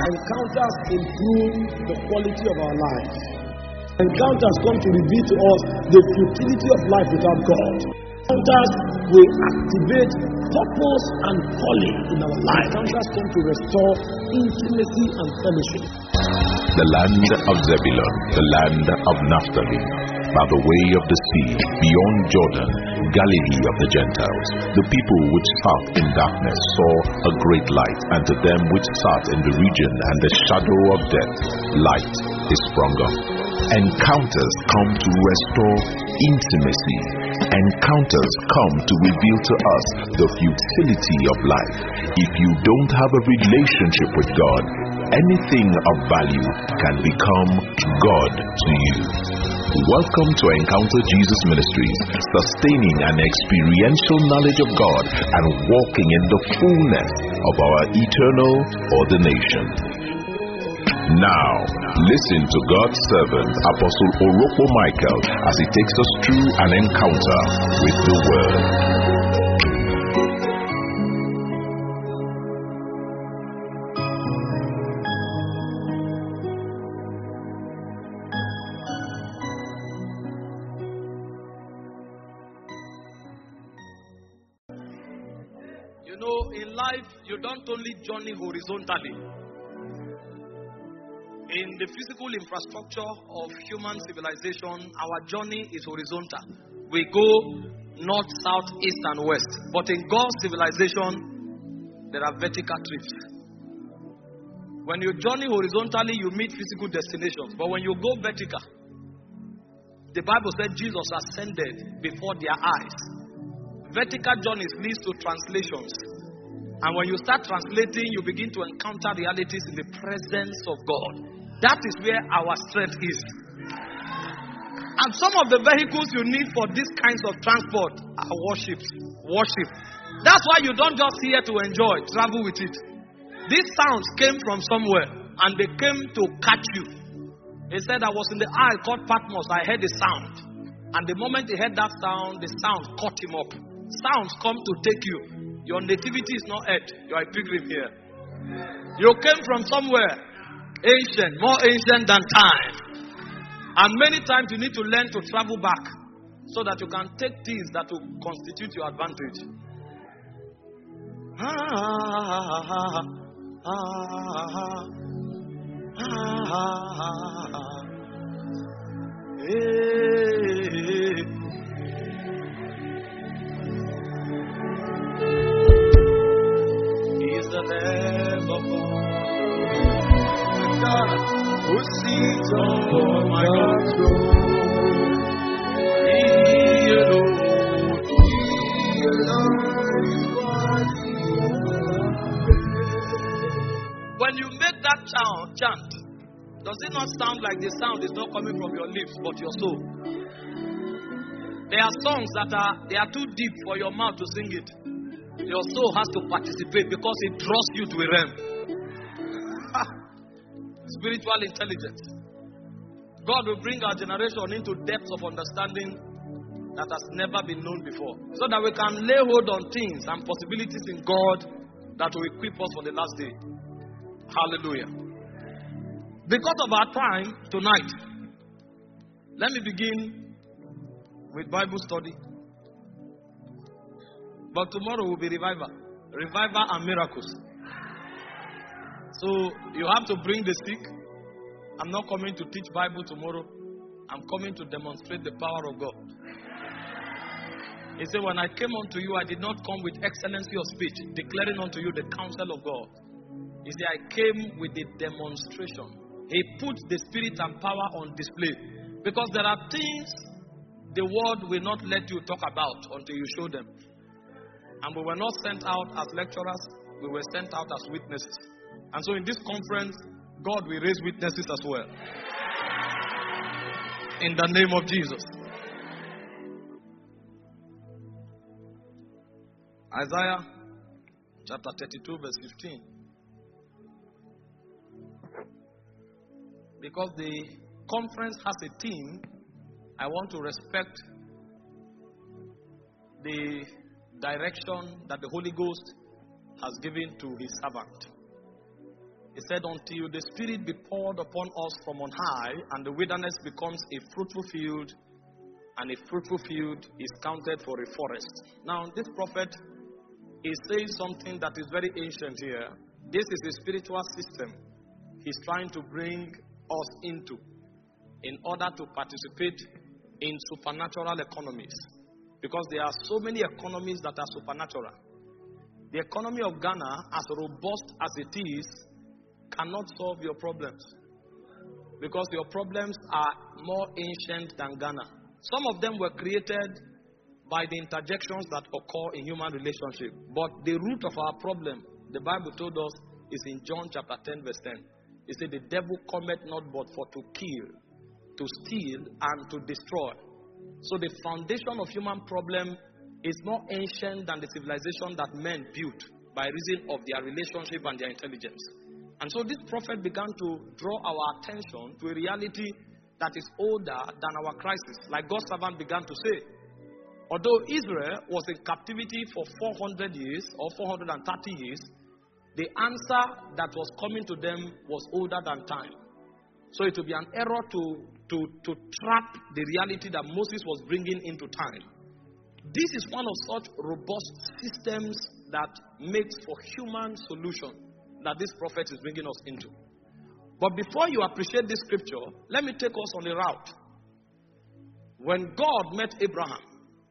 encounters improve the quality of our lives. Encounters come to reveal to us the futility of life without God. Encounters will activate purpose and calling in our life. Encounters come to restore intimacy and fellowship. The land of Zebulun, the land of Naphtali, by the way of the sea, beyond Jordan, Galilee of the Gentiles. The people which sat in darkness saw a great light, and to them which sat in the region and the shadow of death, light is sprung up. Encounters come to restore intimacy. Encounters come to reveal to us the futility of life. If you don't have a relationship with God, anything of value can become God to you. Welcome to Encounter Jesus Ministries, sustaining an experiential knowledge of God and walking in the fullness of our eternal ordination. Now, listen to God's servant, Apostle Orokpo Michael, as he takes us through an encounter with the Word. You know, in life, you don't only journey horizontally. In the physical infrastructure of human civilization, our journey is horizontal. We go north, south, east, and west. But in God's civilization, there are vertical trips. When you journey horizontally, you meet physical destinations. But when you go vertical, the Bible said Jesus ascended before their eyes. Vertical journeys lead to translations. And when you start translating, you begin to encounter realities in the presence of God. That is where our strength is. And some of the vehicles you need for these kinds of transport are warships. Worship. That's why you don't just here to enjoy, travel with it. These sounds came from somewhere and they came to catch you. He said, I was in the isle called Patmos. I heard a sound. And the moment he heard that sound, the sound caught him up. Sounds come to take you. Your nativity is not Earth. You are a pilgrim here. You came from somewhere. Ancient, more ancient than time. And many times you need to learn to travel back so that you can take things that will constitute your advantage. He's the Lamb of God who sits on my God's throne. He alone is worthy. When you make that chant, does it not sound like the sound is not coming from your lips but your soul? There are songs that are too deep for your mouth to sing it. Your soul has to participate because it draws you to a realm. Spiritual intelligence. God will bring our generation into depths of understanding that has never been known before, so that we can lay hold on things and possibilities in God that will equip us for the last day. Hallelujah. Because of our time tonight, let me begin with Bible study. But tomorrow will be revival and miracles. So you have to bring the sick. I'm not coming to teach Bible tomorrow. I'm coming to demonstrate the power of God. He said, when I came unto you, I did not come with excellency of speech, declaring unto you the counsel of God. He said, I came with the demonstration. He put the spirit and power on display. Because there are things the world will not let you talk about until you show them. And we were not sent out as lecturers, we were sent out as witnesses. And so in this conference, God will raise witnesses as well. In the name of Jesus. Isaiah chapter 32 verse 15. Because the conference has a theme, I want to respect the direction that the Holy Ghost has given to his servant. He said, until the Spirit be poured upon us from on high, and the wilderness becomes a fruitful field, and a fruitful field is counted for a forest. Now, this prophet is saying something that is very ancient here. This is a spiritual system he's trying to bring us into in order to participate in supernatural economies. Because there are so many economies that are supernatural. The economy of Ghana, as robust as it is, cannot solve your problems. Because your problems are more ancient than Ghana. Some of them were created by the interjections that occur in human relationship. But the root of our problem, the Bible told us, is in John chapter 10 verse 10. It said, the devil cometh not but for to kill, to steal, and to destroy. So the foundation of human problem is more ancient than the civilization that men built by reason of their relationship and their intelligence. And so this prophet began to draw our attention to a reality that is older than our crisis. Like God's servant began to say, although Israel was in captivity for 400 years or 430 years, the answer that was coming to them was older than time. So it would be an error to trap the reality that Moses was bringing into time. This is one of such robust systems that makes for human solution that this prophet is bringing us into. But before you appreciate this scripture, let me take us on a route. When God met Abraham,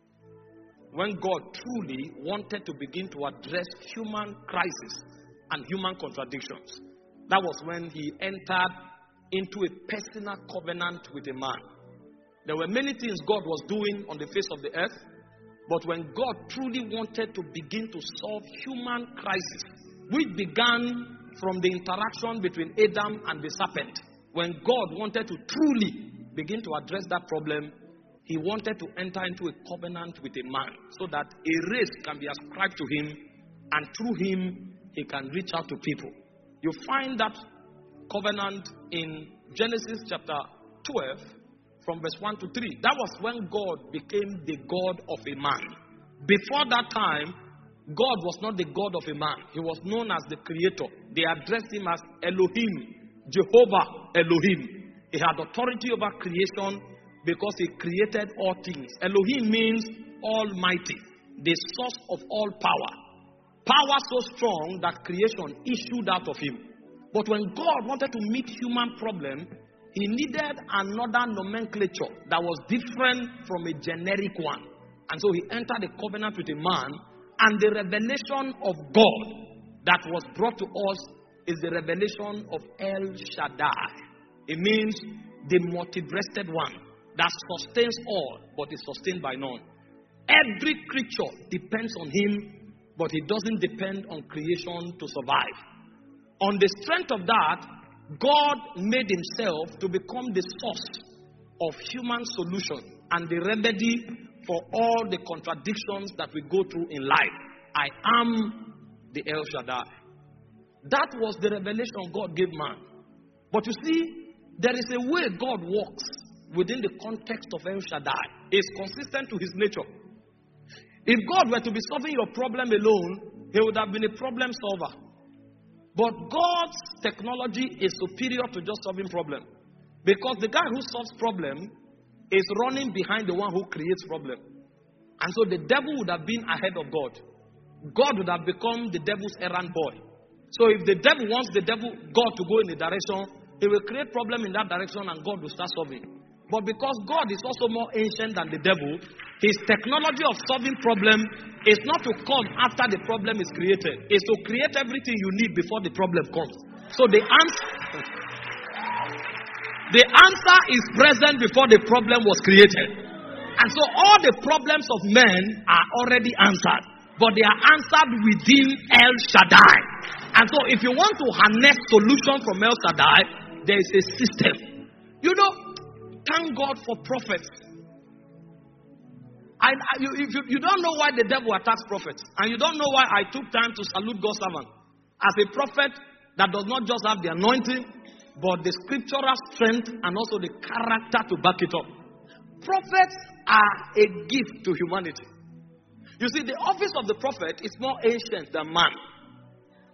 when God truly wanted to begin to address human crisis and human contradictions, that was when he entered into a personal covenant with a man. There were many things God was doing on the face of the earth, but when God truly wanted to begin to solve human crisis, which began from the interaction between Adam and the serpent, when God wanted to truly begin to address that problem, he wanted to enter into a covenant with a man so that a race can be ascribed to him, and through him, he can reach out to people. You find that covenant in Genesis chapter 12 from verse 1 to 3. That was when God became the God of a man. Before that time, God was not the God of a man. He was known as the creator. They addressed him as Elohim, Jehovah Elohim. He had authority over creation because he created all things. Elohim means almighty, the source of all power. Power so strong that creation issued out of him. But when God wanted to meet human problem, he needed another nomenclature that was different from a generic one. And so he entered a covenant with a man, and the revelation of God that was brought to us is the revelation of El Shaddai. It means the multi-breasted one that sustains all, but is sustained by none. Every creature depends on him, but he doesn't depend on creation to survive. On the strength of that, God made himself to become the source of human solution and the remedy for all the contradictions that we go through in life. I am the El Shaddai. That was the revelation God gave man. But you see, there is a way God works within the context of El Shaddai. It's consistent to his nature. If God were to be solving your problem alone, he would have been a problem solver. But God's technology is superior to just solving problem. Because the guy who solves problem is running behind the one who creates problem. And so the devil would have been ahead of God. God would have become the devil's errand boy. So if the devil wants God to go in a direction, he will create problem in that direction and God will start solving. But because God is also more ancient than the devil, his technology of solving problem is not to come after the problem is created. It's to create everything you need before the problem comes. So the answer is present before the problem was created. And so all the problems of men are already answered. But they are answered within El Shaddai. And so if you want to harness solution from El Shaddai, there is a system. You know, thank God for prophets. If you don't know why the devil attacks prophets, and you don't know why I took time to salute God's servant as a prophet that does not just have the anointing, but the scriptural strength and also the character to back it up. Prophets are a gift to humanity. You see, the office of the prophet is more ancient than man.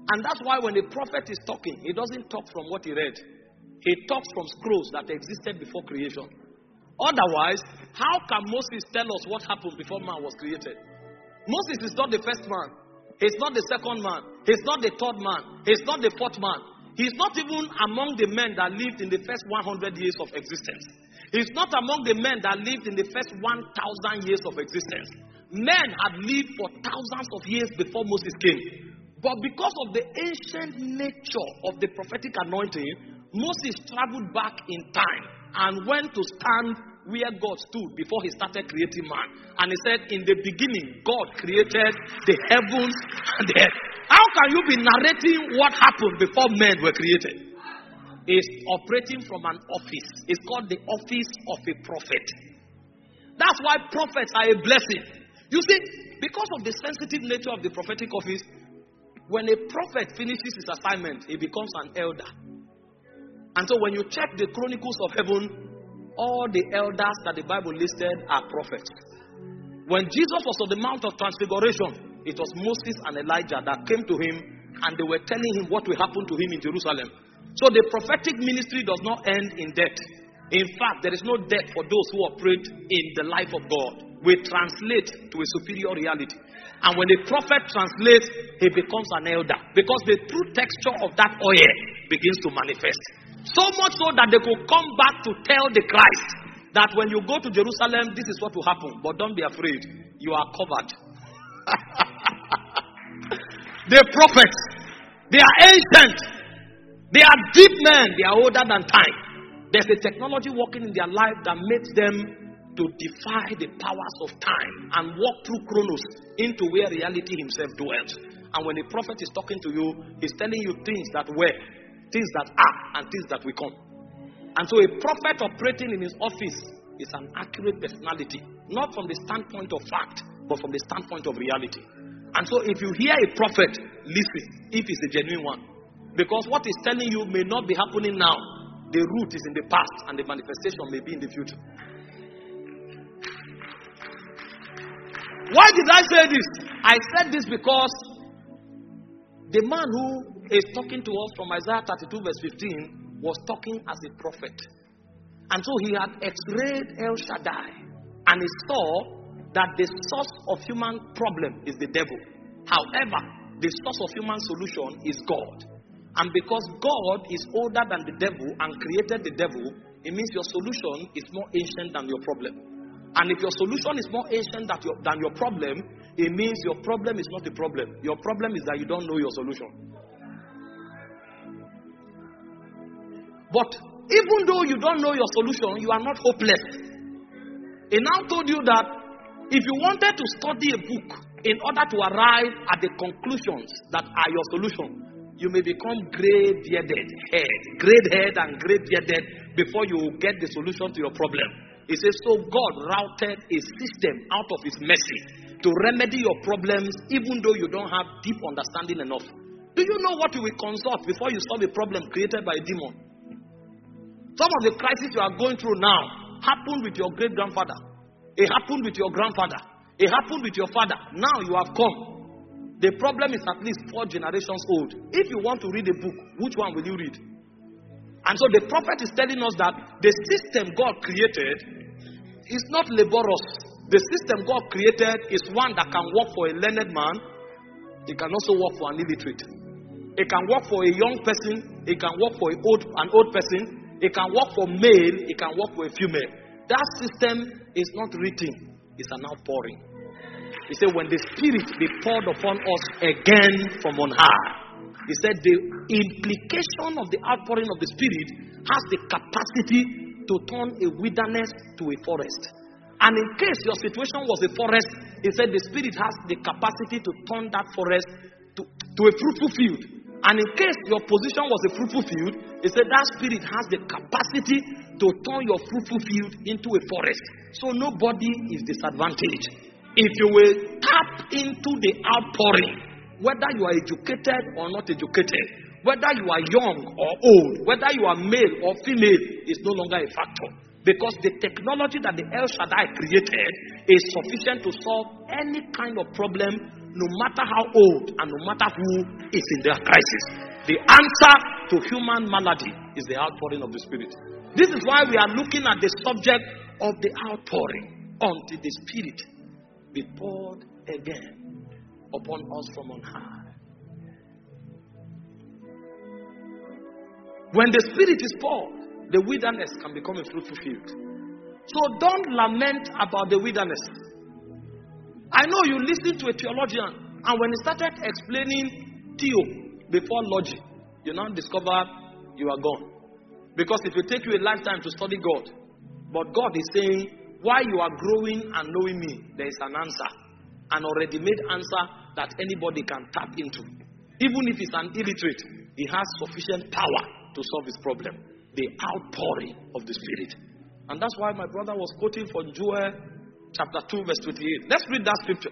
And that's why when a prophet is talking, he doesn't talk from what he read. He talks from scrolls that existed before creation. Otherwise, how can Moses tell us what happened before man was created? Moses is not the first man. He's not the second man. He's not the third man. He's not the fourth man. He's not even among the men that lived in the first 100 years of existence. He's not among the men that lived in the first 1,000 years of existence. Men had lived for thousands of years before Moses came. But because of the ancient nature of the prophetic anointing, Moses traveled back in time and went to stand where God stood before he started creating man. And he said, in the beginning, God created the heavens and the earth. How can you be narrating what happened before men were created? It's operating from an office. It's called the office of a prophet. That's why prophets are a blessing. You see, because of the sensitive nature of the prophetic office, when a prophet finishes his assignment, he becomes an elder. And so when you check the Chronicles of Heaven, all the elders that the Bible listed are prophets. When Jesus was on the Mount of Transfiguration, it was Moses and Elijah that came to him and they were telling him what will happen to him in Jerusalem. So the prophetic ministry does not end in death. In fact, there is no death for those who operate in the life of God. We translate to a superior reality. And when a prophet translates, he becomes an elder. Because the true texture of that oil begins to manifest. So much so that they could come back to tell the Christ that when you go to Jerusalem, this is what will happen. But don't be afraid. You are covered. The prophets, they are ancient. They are deep men. They are older than time. There's a technology working in their life that makes them to defy the powers of time and walk through Chronos into where reality himself dwells. And when a prophet is talking to you, he's telling you things that were, things that are, and things that will come. And so a prophet operating in his office is an accurate personality, not from the standpoint of fact, but from the standpoint of reality. And so if you hear a prophet, listen if it's a genuine one. Because what he's telling you may not be happening now. The root is in the past and the manifestation may be in the future. Why did I say this? I said this because the man who is talking to us from Isaiah 32 verse 15 was talking as a prophet. And so he had x-rayed El Shaddai and he saw that the source of human problem is the devil. However, the source of human solution is God. And because God is older than the devil and created the devil, it means your solution is more ancient than your problem. And if your solution is more ancient than your problem, it means your problem is not a problem. Your problem is that you don't know your solution. But even though you don't know your solution, you are not hopeless. He now told you that if you wanted to study a book in order to arrive at the conclusions that are your solution, you may become gray-bearded and gray-bearded before you get the solution to your problem. He says, so God routed a system out of his mercy to remedy your problems even though you don't have deep understanding enough. Do you know what you will consult before you solve a problem created by a demon? Some of the crises you are going through now happened with your great-grandfather. It happened with your grandfather. It happened with your father. Now you have come. The problem is at least 4 generations old. If you want to read a book, which one will you read? And so the prophet is telling us that the system God created is not laborious. The system God created is one that can work for a learned man. It can also work for an illiterate. It can work for a young person. It can work for an old person. It can work for male. It can work for a female. That system is not written. It's an outpouring. He said, when the Spirit be poured upon us again from on high. He said, the implication of the outpouring of the Spirit has the capacity to turn a wilderness to a forest. And in case your situation was a forest, he said the Spirit has the capacity to turn that forest to a fruitful field. And in case your position was a fruitful field, he said that Spirit has the capacity to turn your fruitful field into a forest. So nobody is disadvantaged. If you will tap into the outpouring, whether you are educated or not educated, whether you are young or old, whether you are male or female, is no longer a factor. Because the technology that the El Shaddai created is sufficient to solve any kind of problem, no matter how old and no matter who is in their crisis. The answer to human malady is the outpouring of the Spirit. This is why we are looking at the subject of the outpouring, until the Spirit be poured again upon us from on high. When the Spirit is poured, the wilderness can become a fruitful field. So don't lament about the wilderness. I know you listen to a theologian, and when he started explaining theo before logic, you now discover you are gone. Because it will take you a lifetime to study God. But God is saying, while you are growing and knowing me, there is an answer. An already made answer that anybody can tap into. Even if it's an illiterate, he has sufficient power to solve his problem. The outpouring of the Spirit. And that's why my brother was quoting from Joel chapter 2 verse 28. Let's read that scripture.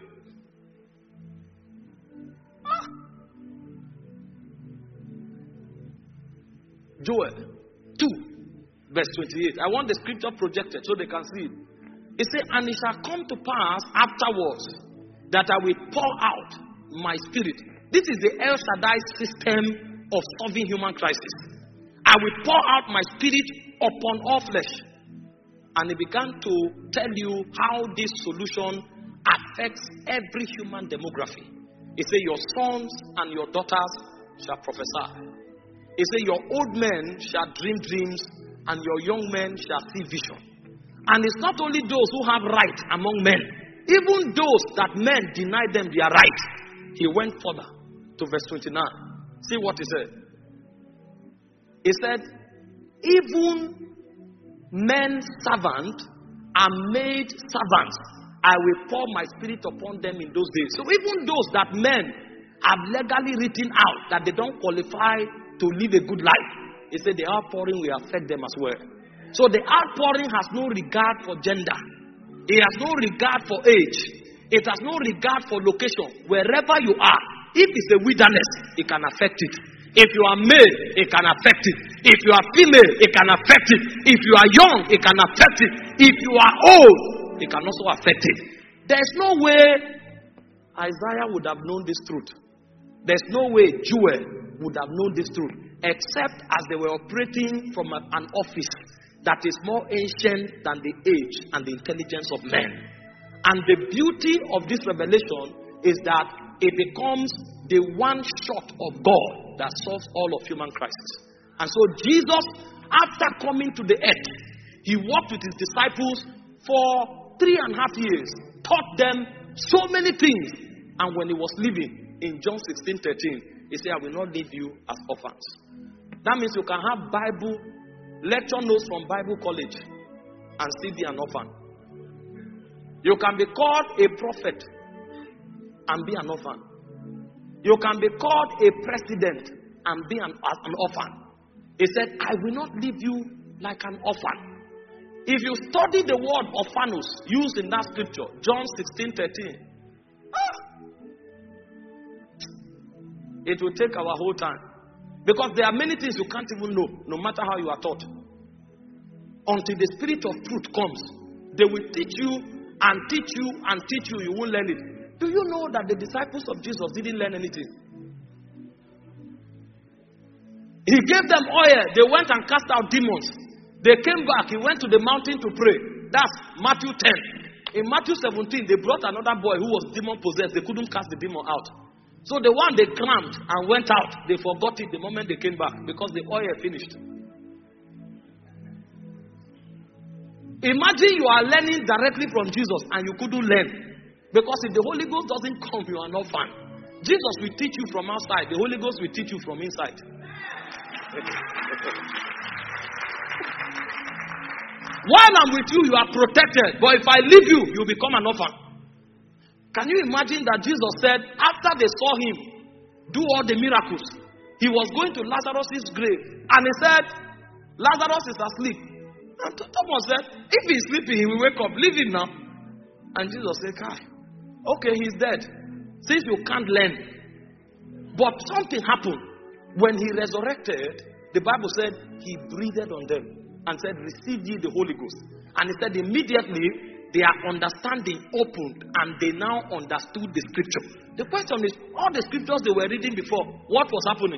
Joel 2 verse 28. I want the scripture projected so they can see it. It says, and it shall come to pass afterwards that I will pour out my Spirit. This is the El Shaddai system of solving human crisis. I will pour out my Spirit upon all flesh. And he began to tell you how this solution affects every human demography. He said, your sons and your daughters shall prophesy. He said, your old men shall dream dreams, and your young men shall see vision. And it's not only those who have right among men, even those that men deny them their right. He went further to verse 29. See what he said. He said, even men servant are made servants. I will pour my Spirit upon them in those days. So even those that men have legally written out that they don't qualify to live a good life, he said the outpouring will affect them as well. So the outpouring has no regard for gender. It has no regard for age. It has no regard for location. Wherever you are, if it's a wilderness, it can affect it. If you are male, it can affect it. If you are female, it can affect it. If you are young, it can affect it. If you are old, it can also affect it. There's no way Isaiah would have known this truth. There's no way Joel would have known this truth, except as they were operating from an office that is more ancient than the age and the intelligence of men. And the beauty of this revelation is that it becomes the one shot of God that solves all of human crisis. And so Jesus, after coming to the earth, he walked with his disciples for 3.5 years, taught them so many things. And when he was leaving, in John 16:13, he said, I will not leave you as orphans. That means you can have Bible lecture notes from Bible college and still be an orphan. You can be called a prophet and be an orphan. You can be called a president and be an orphan. He said, I will not leave you like an orphan. If you study the word orphanos used in that scripture, John 16:13, it will take our whole time. Because there are many things you can't even know, no matter how you are taught. Until the Spirit of truth comes, they will teach you and teach you and teach you, you won't learn it. Do you know that the disciples of Jesus didn't learn anything? He gave them oil, they went and cast out demons. They came back, he went to the mountain to pray. That's Matthew 10. In Matthew 17, they brought another boy who was demon possessed. They couldn't cast the demon out. So the one they crammed and went out, they forgot it the moment they came back because the oil finished. Imagine you are learning directly from Jesus and you couldn't learn. Because if the Holy Ghost doesn't come, you are not fun. Jesus will teach you from outside. The Holy Ghost will teach you from inside. While I'm with you, you are protected. But if I leave you, you become an orphan. Can you imagine that Jesus said, after they saw him do all the miracles, he was going to Lazarus' grave. And he said, Lazarus is asleep. And Thomas said, if he's sleeping, he will wake up. Leave him now. And Jesus said, okay, he's dead. Since you can't learn. But something happened. When he resurrected, the Bible said, he breathed on them and said, receive ye the Holy Ghost. And he said, immediately, their understanding opened and they now understood the scripture. The question is, all the scriptures they were reading before, what was happening?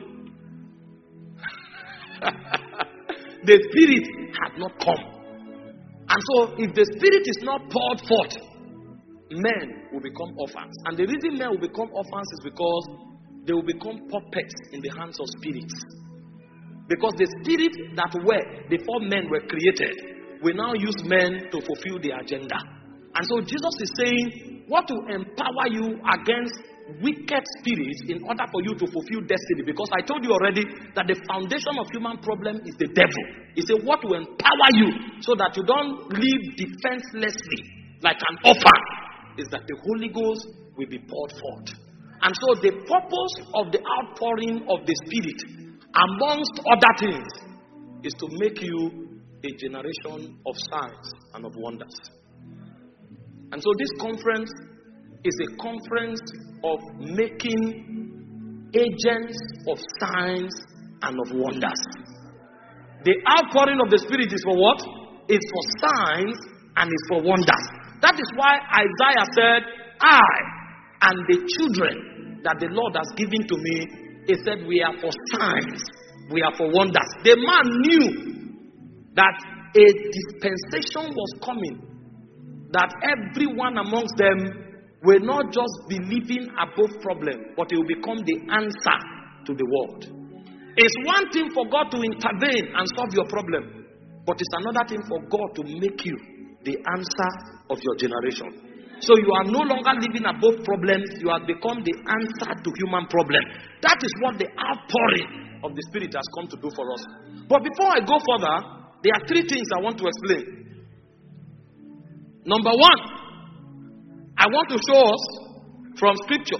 The Spirit had not come. And so, if the Spirit is not poured forth, men will become orphans. And the reason men will become orphans is because they will become puppets in the hands of spirits. Because the spirit that were before men were created will now use men to fulfill their agenda. And so Jesus is saying, what will empower you against wicked spirits in order for you to fulfill destiny? Because I told you already that the foundation of human problem is the devil. He said, what will empower you so that you don't live defenselessly like an orphan is that the Holy Ghost will be poured forth. And so the purpose of the outpouring of the Spirit, amongst other things, is to make you a generation of signs and of wonders. And so this conference is a conference of making agents of signs and of wonders. The outpouring of the Spirit is for what? It's for signs and it's for wonders. That is why Isaiah said, I and the children that the Lord has given to me, he said, we are for signs, we are for wonders. The man knew that a dispensation was coming, that everyone amongst them will not just be living above problem, but it will become the answer to the world. It's one thing for God to intervene and solve your problem, but it's another thing for God to make you the answer of your generation. So you are no longer living above problems, you have become the answer to human problems. That is what the outpouring of the Spirit has come to do for us. But before I go further, there are three things I want to explain. Number one, I want to show us from Scripture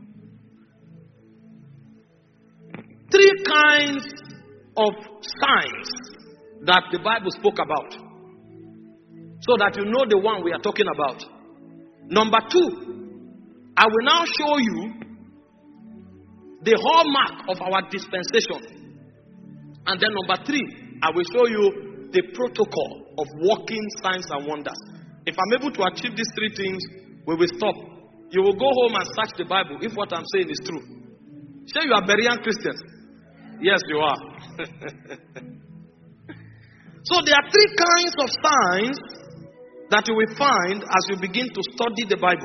three kinds of signs that the Bible spoke about, so that you know the one we are talking about. Number two, I will now show you the hallmark of our dispensation. And then number three, I will show you the protocol of working signs and wonders. If I'm able to achieve these three things, we will stop. You will go home and search the Bible if what I'm saying is true. Say you are Berean Christians. Yes, you are. So there are three kinds of signs that you will find as you begin to study the Bible.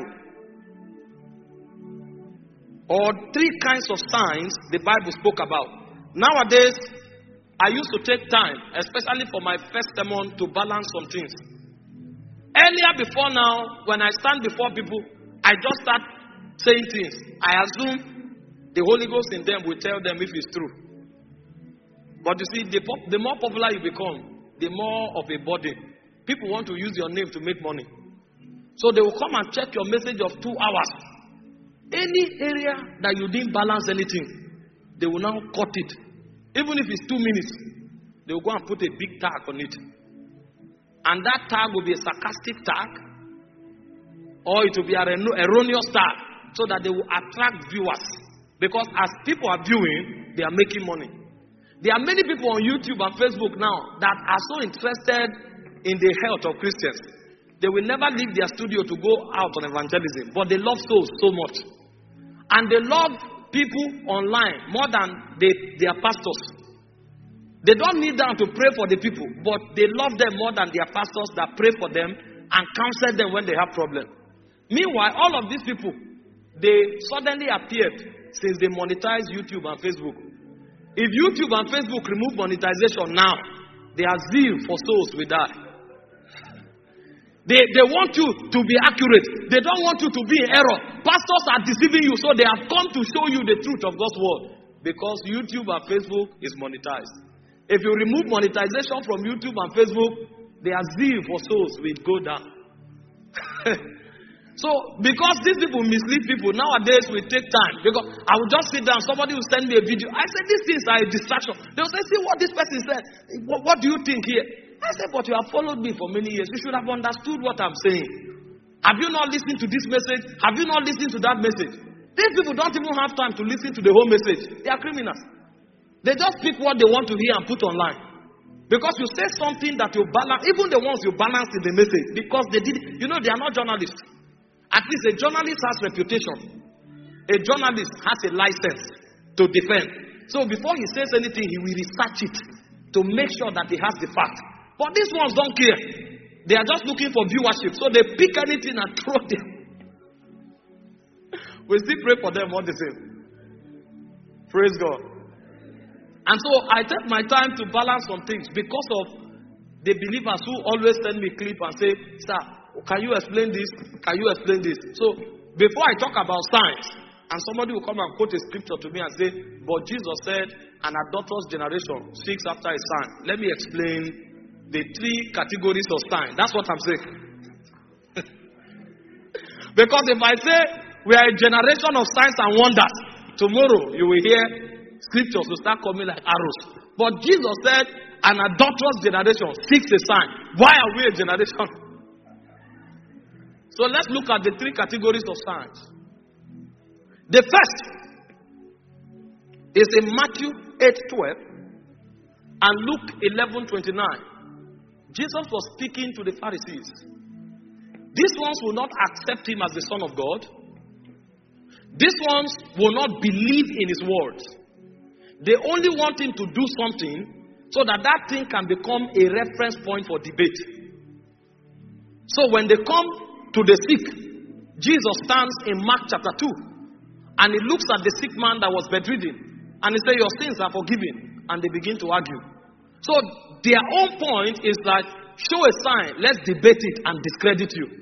Or three kinds of signs the Bible spoke about. Nowadays, I used to take time, especially for my first sermon, to balance some things. Earlier before now, when I stand before people, I just start saying things. I assume the Holy Ghost in them will tell them if it's true. But you see, the more popular you become, the more of a burden. People want to use your name to make money. So they will come and check your message of 2 hours. Any area that you didn't balance anything, they will now cut it. Even if it's 2 minutes, they will go and put a big tag on it. And that tag will be a sarcastic tag, or it will be an erroneous tag, so that they will attract viewers. Because as people are viewing, they are making money. There are many people on YouTube and Facebook now that are so interested in the health of Christians. They will never leave their studio to go out on evangelism, but they love souls so much. And they love people online more than their pastors. They don't need them to pray for the people, but they love them more than their pastors that pray for them and counsel them when they have problems. Meanwhile, all of these people, they suddenly appeared since they monetized YouTube and Facebook. If YouTube and Facebook remove monetization now, their zeal for souls will die. They want you to be accurate. They don't want you to be in error. Pastors are deceiving you, so they have come to show you the truth of God's word. Because YouTube and Facebook is monetized. If you remove monetization from YouTube and Facebook, their zeal for souls will go down. So, because these people mislead people, nowadays we take time. Because I will just sit down, somebody will send me a video. I say, these things are a distraction. They will say, see what this person said. What do you think here? I said, but you have followed me for many years. You should have understood what I'm saying. Have you not listened to this message? Have you not listened to that message? These people don't even have time to listen to the whole message. They are criminals. They just pick what they want to hear and put online. Because you say something that you balance, even the ones you balance in the message, because they did, they are not journalists. At least a journalist has reputation. A journalist has a license to defend. So before he says anything, he will research it to make sure that he has the fact. But these ones don't care. They are just looking for viewership. So they pick anything and throw them. We still pray for them all the same. Praise God. And so I take my time to balance some things because of the believers who always send me clip and say, sir, can you explain this? Can you explain this? So before I talk about science, and somebody will come and quote a scripture to me and say, but Jesus said, an adulterous generation seeks after a sign. Let me explain the 3 categories of sign. That's what I'm saying. Because if I say we are a generation of signs and wonders, tomorrow you will hear scriptures will start coming like arrows. But Jesus said, an adulterous generation seeks a sign. Why are we a generation? So let's look at the 3 categories of signs. The first is in Matthew 8:12 and Luke 11:29. Jesus was speaking to the Pharisees. These ones will not accept him as the Son of God. These ones will not believe in his words. They only want him to do something so that that thing can become a reference point for debate. So when they come to the sick, Jesus stands in Mark chapter 2 and he looks at the sick man that was bedridden and he says, your sins are forgiven. And they begin to argue. So their own point is that, show a sign, let's debate it and discredit you.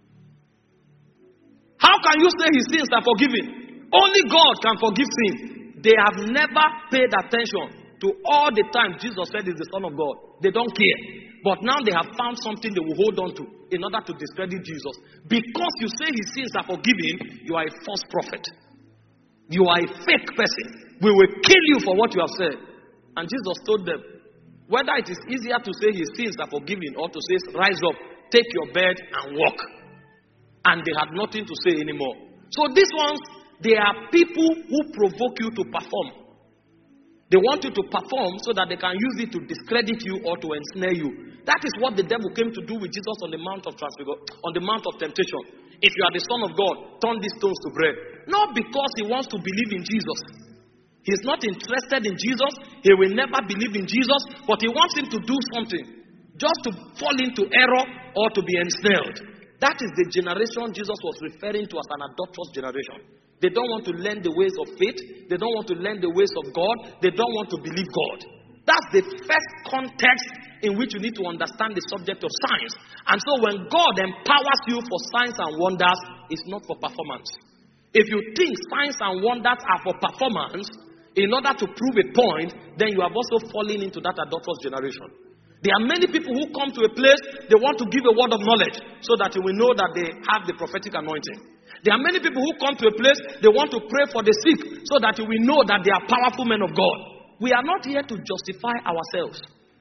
How can you say his sins are forgiven? Only God can forgive sin. They have never paid attention to all the time Jesus said he's the Son of God. They don't care. But now they have found something they will hold on to in order to discredit Jesus. Because you say his sins are forgiven, you are a false prophet. You are a fake person. We will kill you for what you have said. And Jesus told them, whether it is easier to say his sins are forgiven or to say, rise up, take your bed and walk. And they had nothing to say anymore. So these ones, they are people who provoke you to perform. They want you to perform so that they can use it to discredit you or to ensnare you. That is what the devil came to do with Jesus on the Mount of on the Mount of Temptation. If you are the Son of God, turn these stones to bread. Not because he wants to believe in Jesus. He's not interested in Jesus. He will never believe in Jesus. But he wants him to do something. Just to fall into error or to be ensnared. That is the generation Jesus was referring to as an adulterous generation. They don't want to learn the ways of faith. They don't want to learn the ways of God. They don't want to believe God. That's the first context in which you need to understand the subject of science. And so when God empowers you for signs and wonders, it's not for performance. If you think signs and wonders are for performance, in order to prove a point, then you have also fallen into that adulterous generation. There are many people who come to a place, they want to give a word of knowledge so that you will know that they have the prophetic anointing. There are many people who come to a place, they want to pray for the sick so that you will know that they are powerful men of God. We are not here to justify ourselves.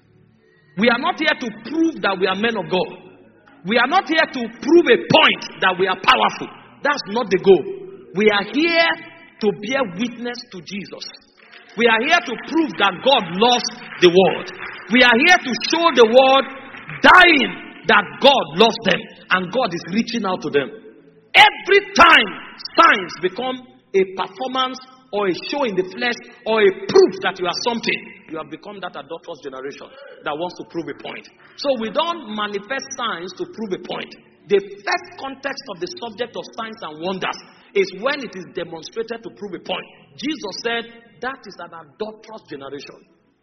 We are not here to prove that we are men of God. We are not here to prove a point that we are powerful. That's not the goal. We are here to bear witness to Jesus. We are here to prove that God loves the world. We are here to show the world dying that God loves them and God is reaching out to them. Every time signs become a performance or a show in the flesh or a proof that you are something, you have become that adulterous generation that wants to prove a point. So we don't manifest signs to prove a point. The first context of the subject of signs and wonders is when it is demonstrated to prove a point. Jesus said that is an adulterous generation.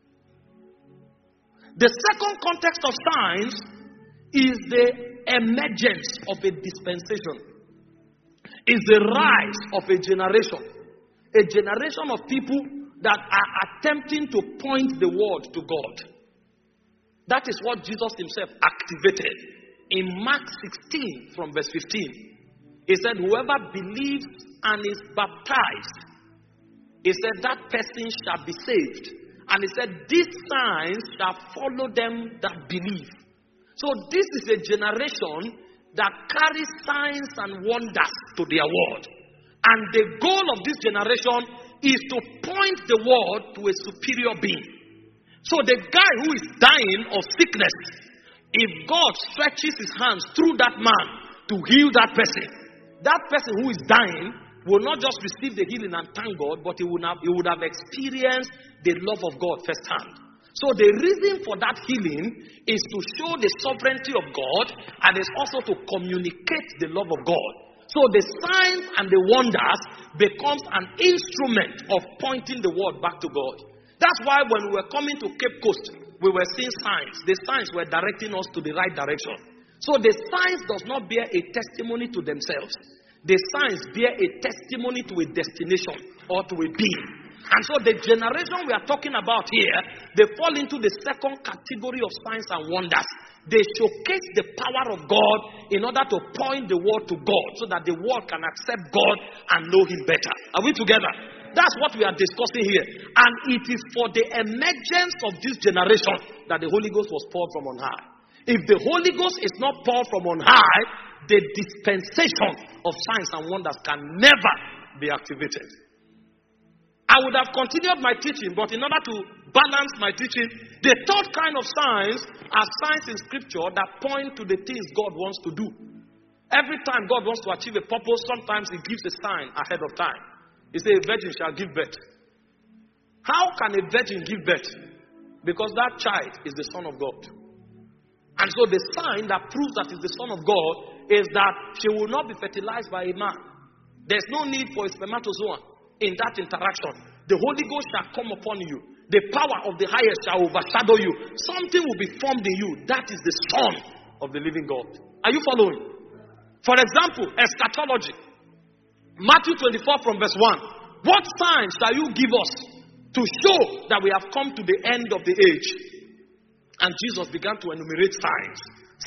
The second context of signs is the emergence of a dispensation. Is the rise of a generation. A generation of people that are attempting to point the world to God. That is what Jesus himself activated. In Mark 16 from verse 15. He said, whoever believes and is baptized, he said that person shall be saved. And he said, these signs shall follow them that believe. So this is a generation that carries signs and wonders to their world. And the goal of this generation is to point the world to a superior being. So the guy who is dying of sickness, if God stretches his hands through that man to heal that person who is dying will not just receive the healing and thank God, but he would have experienced the love of God firsthand. So the reason for that healing is to show the sovereignty of God, and it's also to communicate the love of God. So the signs and the wonders becomes an instrument of pointing the world back to God. That's why when we were coming to Cape Coast, we were seeing signs. The signs were directing us to the right direction. So the signs does not bear a testimony to themselves. The signs bear a testimony to a destination or to a being. And so the generation we are talking about here, they fall into the second category of signs and wonders. They showcase the power of God in order to point the world to God so that the world can accept God and know Him better. Are we together? That's what we are discussing here. And it is for the emergence of this generation that the Holy Ghost was poured from on high. If the Holy Ghost is not poured from on high, the dispensation of signs and wonders can never be activated. I would have continued my teaching, but in order to balance my teaching, the third kind of signs are signs in Scripture that point to the things God wants to do. Every time God wants to achieve a purpose, sometimes He gives a sign ahead of time. He says, a virgin shall give birth. How can a virgin give birth? Because that child is the Son of God. And so the sign that proves that it's the Son of God is that she will not be fertilized by a man. There's no need for a spermatozoa in that interaction. The Holy Ghost shall come upon you. The power of the highest shall overshadow you. Something will be formed in you. That is the Son of the living God. Are you following? For example, eschatology. Matthew 24 from verse 1. What sign shall you give us to show that we have come to the end of the age? And Jesus began to enumerate signs.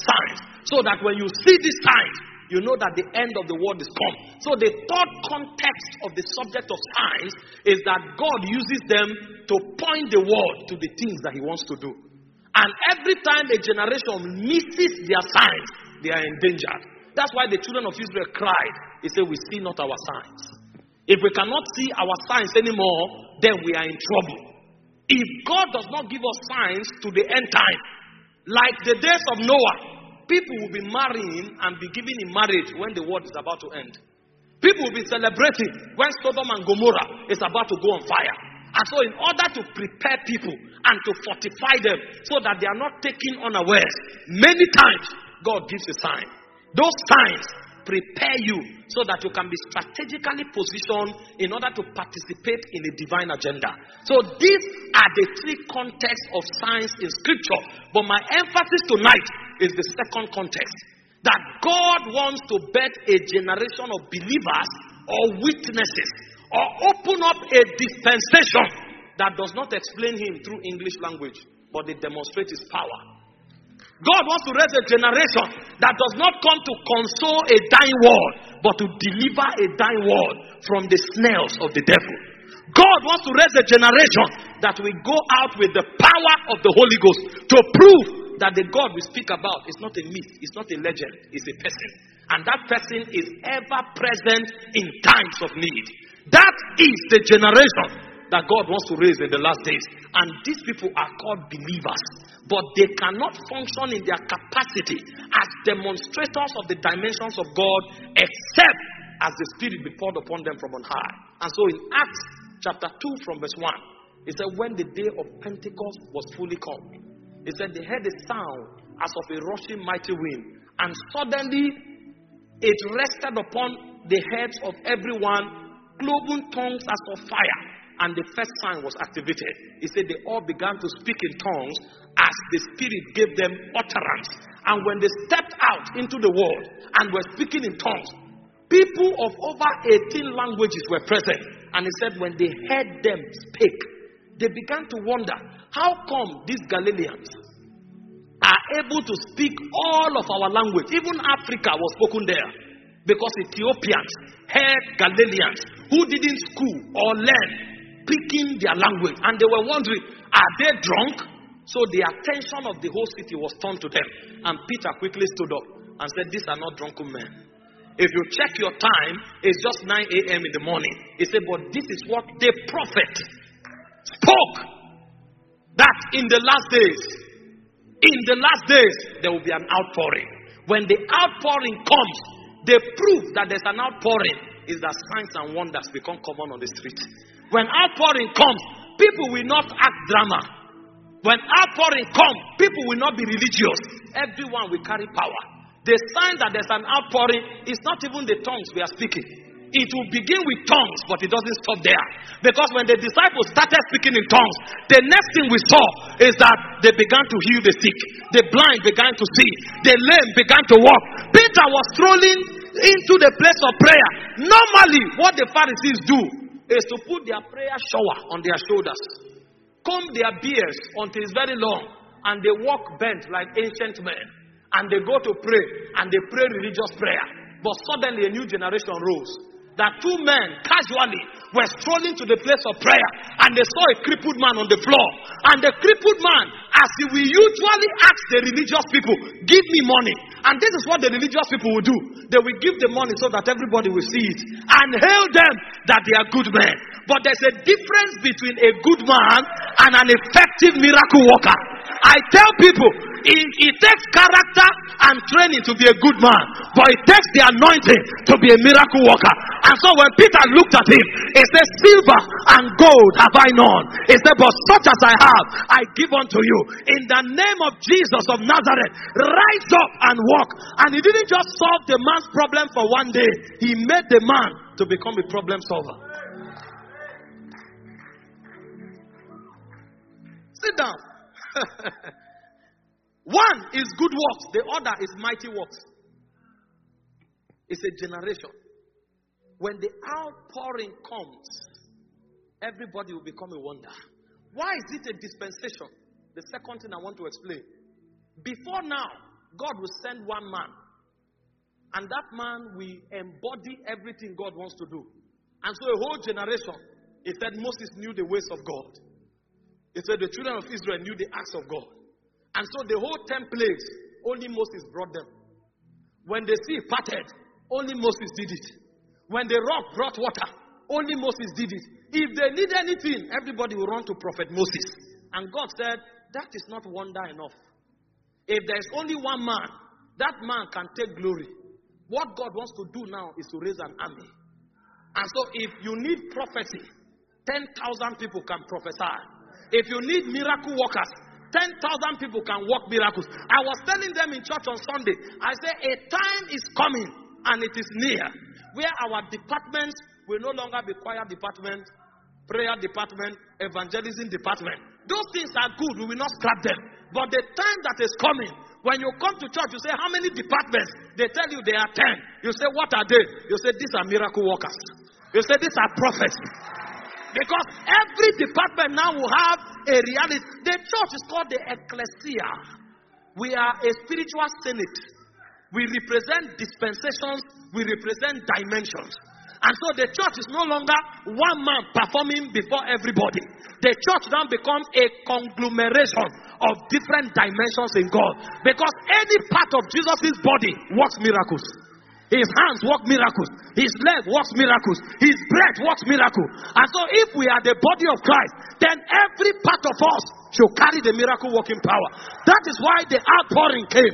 So that when you see these signs, you know that the end of the world is come. So the third context of the subject of signs is that God uses them to point the world to the things that He wants to do. And every time a generation misses their signs, they are endangered. That's why the children of Israel cried. They said, we see not our signs. If we cannot see our signs anymore, then we are in trouble. If God does not give us signs to the end time, like the days of Noah, people will be marrying and be given in marriage when the world is about to end. People will be celebrating when Sodom and Gomorrah is about to go on fire. And so in order to prepare people and to fortify them so that they are not taken unawares, many times God gives a sign. Those signs prepare you so that you can be strategically positioned in order to participate in the divine agenda. So these are the three contexts of signs in Scripture. But my emphasis tonight is the second context. That God wants to birth a generation of believers or witnesses or open up a dispensation that does not explain Him through English language, but it demonstrates His power. God wants to raise a generation that does not come to console a dying world, but to deliver a dying world from the snares of the devil. God wants to raise a generation that will go out with the power of the Holy Ghost to prove that the God we speak about is not a myth, it's not a legend, it's a person. And that person is ever present in times of need. That is the generation that God wants to raise in the last days. And these people are called believers. But they cannot function in their capacity as demonstrators of the dimensions of God except as the Spirit be poured upon them from on high. And so in Acts chapter 2 from verse 1, it said, when the day of Pentecost was fully come, it said they heard a sound as of a rushing mighty wind, and suddenly it rested upon the heads of everyone, cloven tongues as of fire. And the first sign was activated. He said they all began to speak in tongues as the Spirit gave them utterance. And when they stepped out into the world and were speaking in tongues, people of over 18 languages were present. And he said when they heard them speak, they began to wonder, how come these Galileans are able to speak all of our language? Even Africa was spoken there. Because Ethiopians heard Galileans who didn't school or learn speaking their language, and they were wondering, are they drunk? So the attention of the whole city was turned to them, and Peter quickly stood up and said, these are not drunken men. If you check your time, it's just 9 a.m. in the morning. He said, but this is what the prophet spoke, that in the last days, there will be an outpouring. When the outpouring comes, the proof that there's an outpouring is that signs and wonders become common on the street. When outpouring comes, people will not act drama. When outpouring comes, people will not be religious. Everyone will carry power. The sign that there's an outpouring is not even the tongues we are speaking. It will begin with tongues, but it doesn't stop there. Because when the disciples started speaking in tongues, the next thing we saw is that they began to heal the sick. The blind began to see. The lame began to walk. Peter was strolling into the place of prayer. Normally, what the Pharisees do is to put their prayer shower on their shoulders, comb their beards until it's very long, and they walk bent like ancient men. And they go to pray, and they pray religious prayer. But suddenly a new generation rose. That two men casually were strolling to the place of prayer, and they saw a crippled man on the floor. And the crippled man, as we usually ask the religious people, give me money. And this is what the religious people will do. They will give the money so that everybody will see it and hail them that they are good men. But there's a difference between a good man and an effective miracle worker. I tell people, it takes character and training to be a good man, but it takes the anointing to be a miracle worker. And so when Peter looked at him, he said, silver and gold have I none. He said, but such as I have, I give unto you. In the name of Jesus of Nazareth, rise up and walk. And he didn't just solve the man's problem for one day. He made the man to become a problem solver. Sit down. One is good works, the other is mighty works. It's a generation. When the outpouring comes, everybody will become a wonder. Why is it a dispensation? The second thing I want to explain. Before now, God will send one man, and that man will embody everything God wants to do. And so a whole generation, he said Moses knew the ways of God. He said the children of Israel knew the acts of God. And so the whole 10 plagues, only Moses brought them. When the sea parted, only Moses did it. When the rock brought water, only Moses did it. If they need anything, everybody will run to Prophet Moses. And God said, that is not wonder enough. If there is only one man, that man can take glory. What God wants to do now is to raise an army. And so if you need prophecy, 10,000 people can prophesy. If you need miracle workers, 10,000 people can work miracles. I was telling them in church on Sunday, I said a time is coming and it is near where our departments will no longer be choir department, prayer department, evangelism department. Those things are good, we will not scrap them. But the time that is coming, when you come to church, you say, how many departments? They tell you there are 10. You say, what are they? You say, these are miracle workers. You say, these are prophets. Because every department now will have a reality. The church is called the ecclesia. We are a spiritual senate. We represent dispensations. We represent dimensions. And so the church is no longer one man performing before everybody. The church now becomes a conglomeration of different dimensions in God. Because any part of Jesus' body works miracles. His hands work miracles. His leg works miracles. His breath works miracles. And so if we are the body of Christ, then every part of us should carry the miracle working power. That is why the outpouring came.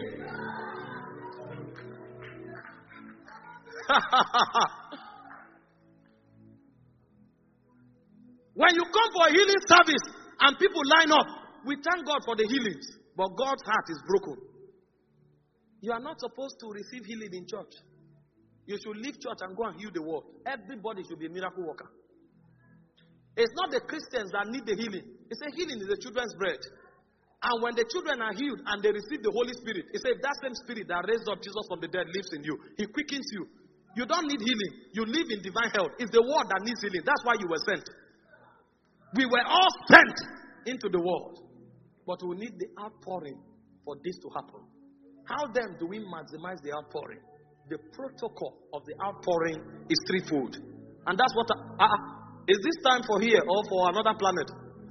When you come for a healing service and people line up, we thank God for the healings. But God's heart is broken. You are not supposed to receive healing in church. You should leave church and go and heal the world. Everybody should be a miracle worker. It's not the Christians that need the healing. It's a healing is the children's bread. And when the children are healed and they receive the Holy Spirit, it says that same spirit that raised up Jesus from the dead lives in you. He quickens you. You don't need healing. You live in divine health. It's the world that needs healing. That's why you were sent. We were all sent into the world. But we need the outpouring for this to happen. How then do we maximize the outpouring? The protocol of the outpouring is threefold. And that's what... is this time for here or for another planet?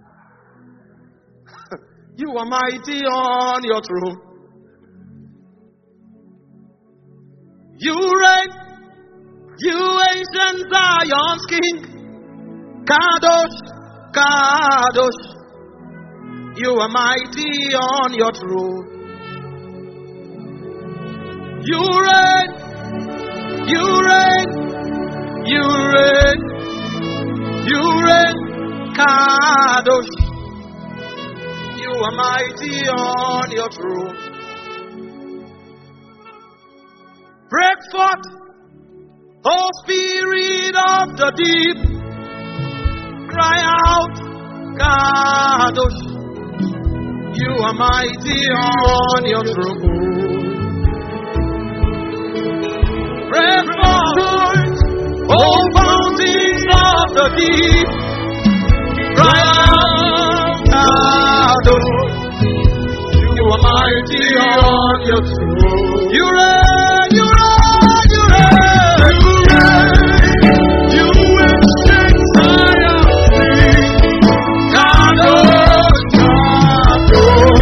You are mighty on your throne. You reign. You ancient Zion's king. Kadosh, Kadosh. You are mighty on your throne. You reign, you reign, you reign, you reign, Kadosh. You are mighty on your throne. Break forth, O Spirit of the deep. Cry out, Kadosh. You are mighty on your throne. Break forth, O fountains of the deep. Cry out, Kadosh. You are mighty on your throne. You reign, you reign, you reign, you reign. You will shake Zion. Kadosh, Kadosh,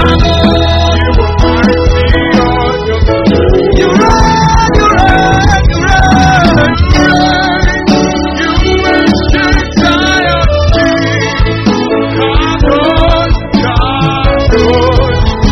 Kadosh. You are mighty on your throne. You reign, you reign, you reign, you reign. You will shake Zion. Kadosh, Kadosh.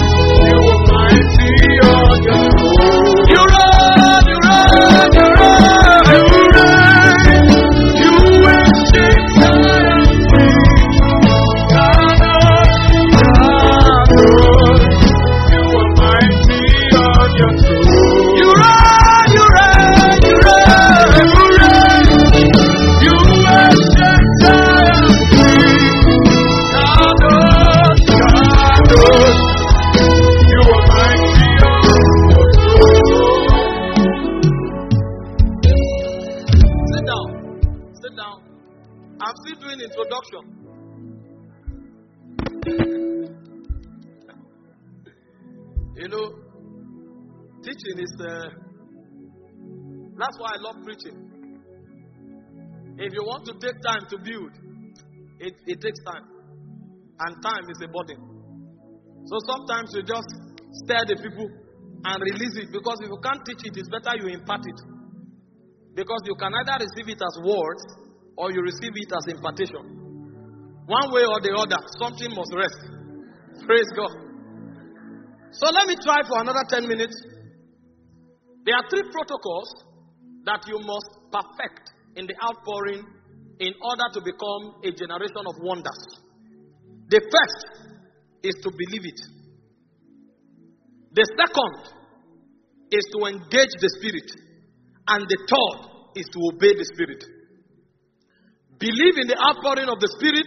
That's why I love preaching. If you want to take time to build, it takes time. And time is a burden. So sometimes you just stare the people and release it. Because if you can't teach it, it's better you impart it. Because you can either receive it as words or you receive it as impartation. One way or the other, something must rest. Praise God. So let me try for another 10 minutes. There are 3 protocols that you must perfect in the outpouring in order to become a generation of wonders. The first is to believe it. The second is to engage the Spirit. And the third is to obey the Spirit. Believe in the outpouring of the Spirit.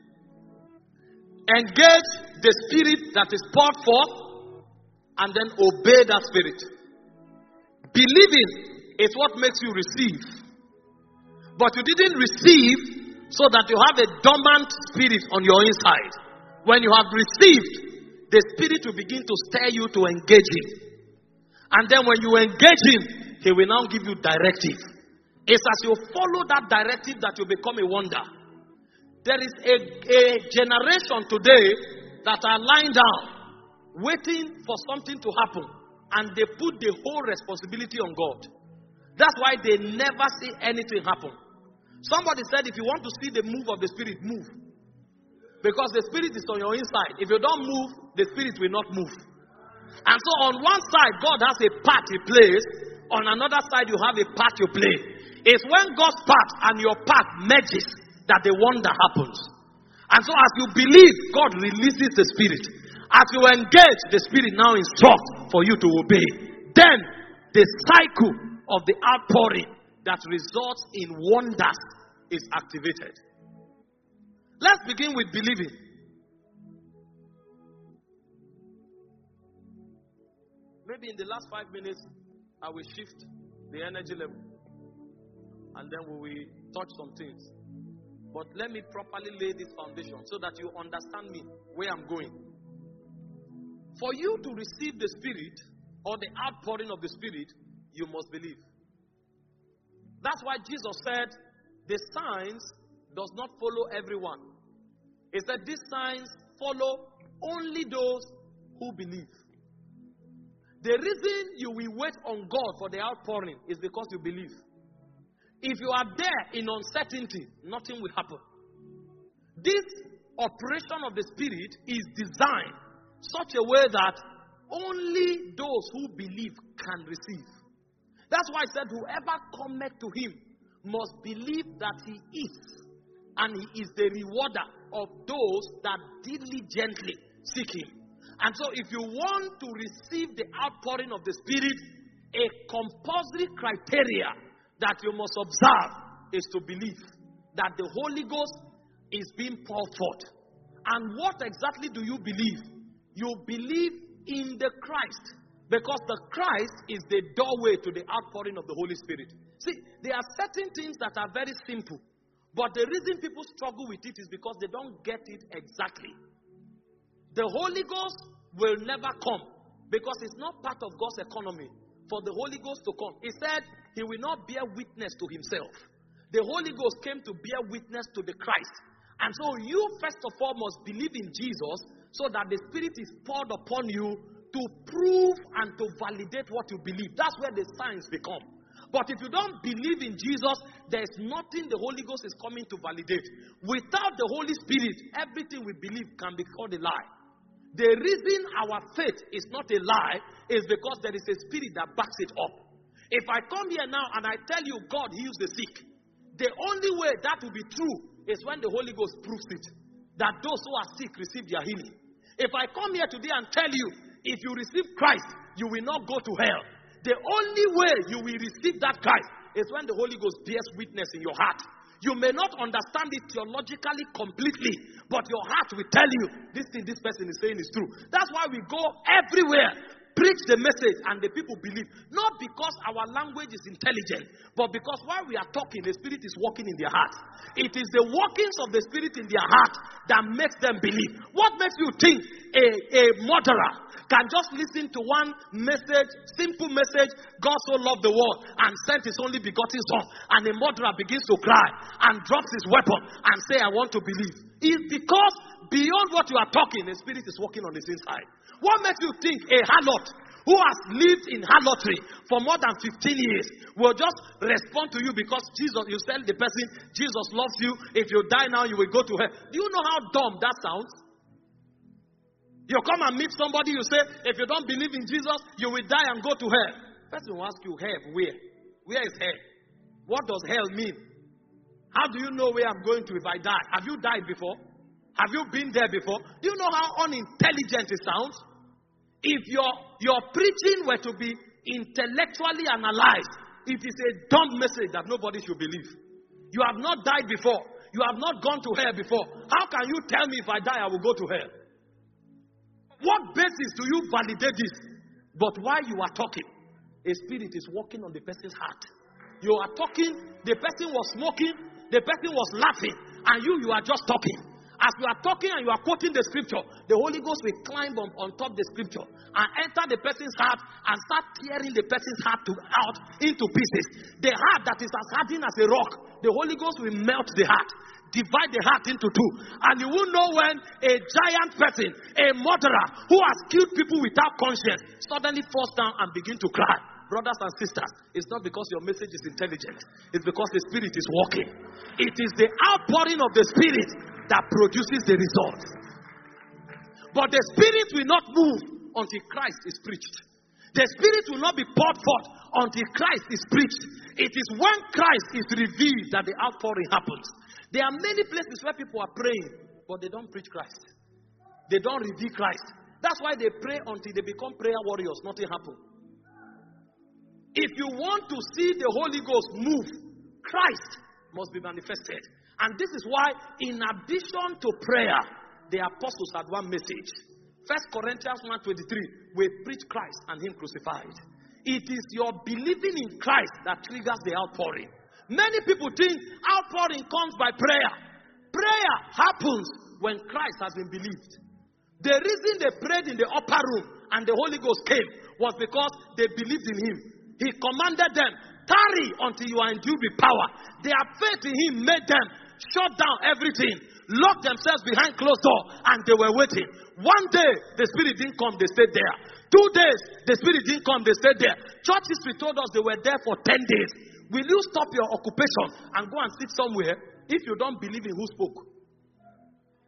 Engage the Spirit that is poured forth. And then obey that Spirit. Believing is what makes you receive. But you didn't receive so that you have a dormant spirit on your inside. When you have received, the Spirit will begin to stir you to engage Him. And then when you engage Him, He will now give you directive. It's as you follow that directive that you become a wonder. There is a generation today that are lying down, waiting for something to happen. And they put the whole responsibility on God. That's why they never see anything happen. Somebody said, if you want to see the move of the Spirit, move. Because the Spirit is on your inside. If you don't move, the Spirit will not move. And so on one side, God has a part He plays. On another side, you have a part you play. It's when God's part and your part merges that the wonder happens. And so as you believe, God releases the Spirit. As you engage, the Spirit now instructs for you to obey. Then, the cycle of the outpouring that results in wonders is activated. Let's begin with believing. Maybe in the last 5 minutes, I will shift the energy level. And then we will touch some things. But let me properly lay this foundation so that you understand me, where I'm going. For you to receive the Spirit or the outpouring of the Spirit, you must believe. That's why Jesus said, the signs does not follow everyone. He said, these signs follow only those who believe. The reason you will wait on God for the outpouring is because you believe. If you are there in uncertainty, nothing will happen. This operation of the Spirit is designed such a way that only those who believe can receive. That's why I said, whoever cometh to him must believe that he is, and he is the rewarder of those that diligently seek him. And so if you want to receive the outpouring of the Spirit, a compulsory criteria that you must observe is to believe that the Holy Ghost is being poured forth. And what exactly do you believe? You believe in the Christ, because the Christ is the doorway to the outpouring of the Holy Spirit. See, there are certain things that are very simple, but the reason people struggle with it is because they don't get it exactly. The Holy Ghost will never come because it's not part of God's economy for the Holy Ghost to come. He said he will not bear witness to himself. The Holy Ghost came to bear witness to the Christ. And so you first of all must believe in Jesus so that the Spirit is poured upon you to prove and to validate what you believe. That's where the signs become. But if you don't believe in Jesus, there's nothing the Holy Ghost is coming to validate. Without the Holy Spirit, everything we believe can be called a lie. The reason our faith is not a lie is because there is a spirit that backs it up. If I come here now and I tell you God heals the sick, the only way that will be true is when the Holy Ghost proves it, that those who are sick receive their healing. If I come here today and tell you, if you receive Christ, you will not go to hell, the only way you will receive that Christ is when the Holy Ghost bears witness in your heart. You may not understand it theologically completely, but your heart will tell you, this thing this person is saying is true. That's why we go everywhere, preach the message, and the people believe. Not because our language is intelligent, but because while we are talking, the Spirit is working in their heart. It is the workings of the Spirit in their heart that makes them believe. What makes you think a murderer can just listen to one message, simple message, God so loved the world and sent his only begotten son, and a murderer begins to cry and drops his weapon and say, I want to believe? It's because beyond what you are talking, the Spirit is working on his inside. What makes you think a harlot who has lived in harlotry for more than 15 years will just respond to you because Jesus, you tell the person, Jesus loves you, if you die now, you will go to hell? Do you know how dumb that sounds? You come and meet somebody, you say, if you don't believe in Jesus, you will die and go to hell. Person will ask you, hell, where? Where is hell? What does hell mean? How do you know where I'm going to if I die? Have you died before? Have you been there before? Do you know how unintelligent it sounds? If your preaching were to be intellectually analyzed, it is a dumb message that nobody should believe. You have not died before. You have not gone to hell before. How can you tell me if I die, I will go to hell? What basis do you validate this? But while you are talking, a spirit is working on the person's heart. You are talking, the person was smoking, the person was laughing, and you are just talking. As you are talking and you are quoting the scripture, the Holy Ghost will climb on top of the scripture and enter the person's heart and start tearing the person's heart out into pieces. The heart that is as hardened as a rock, the Holy Ghost will melt the heart, divide the heart into two. And you will know when a giant person, a murderer who has killed people without conscience, suddenly falls down and begins to cry. Brothers and sisters, it's not because your message is intelligent. It's because the Spirit is working. It is the outpouring of the Spirit that produces the result. But the Spirit will not move until Christ is preached. The Spirit will not be poured forth until Christ is preached. It is when Christ is revealed that the outpouring happens. There are many places where people are praying, but they don't preach Christ. They don't reveal Christ. That's why they pray until they become prayer warriors. Nothing happens. If you want to see the Holy Ghost move, Christ must be manifested. And this is why, in addition to prayer, the apostles had one message. 1 Corinthians 1:23, we preach Christ and Him crucified. It is your believing in Christ that triggers the outpouring. Many people think outpouring comes by prayer. Prayer happens when Christ has been believed. The reason they prayed in the upper room and the Holy Ghost came was because they believed in Him. He commanded them, tarry until you are endued with power. Their faith in Him made them shut down everything, lock themselves behind closed door, and they were waiting. One day, the Spirit didn't come, they stayed there. 2 days, the Spirit didn't come, they stayed there. Church history told us they were there for 10 days. Will you stop your occupation and go and sit somewhere if you don't believe in who spoke?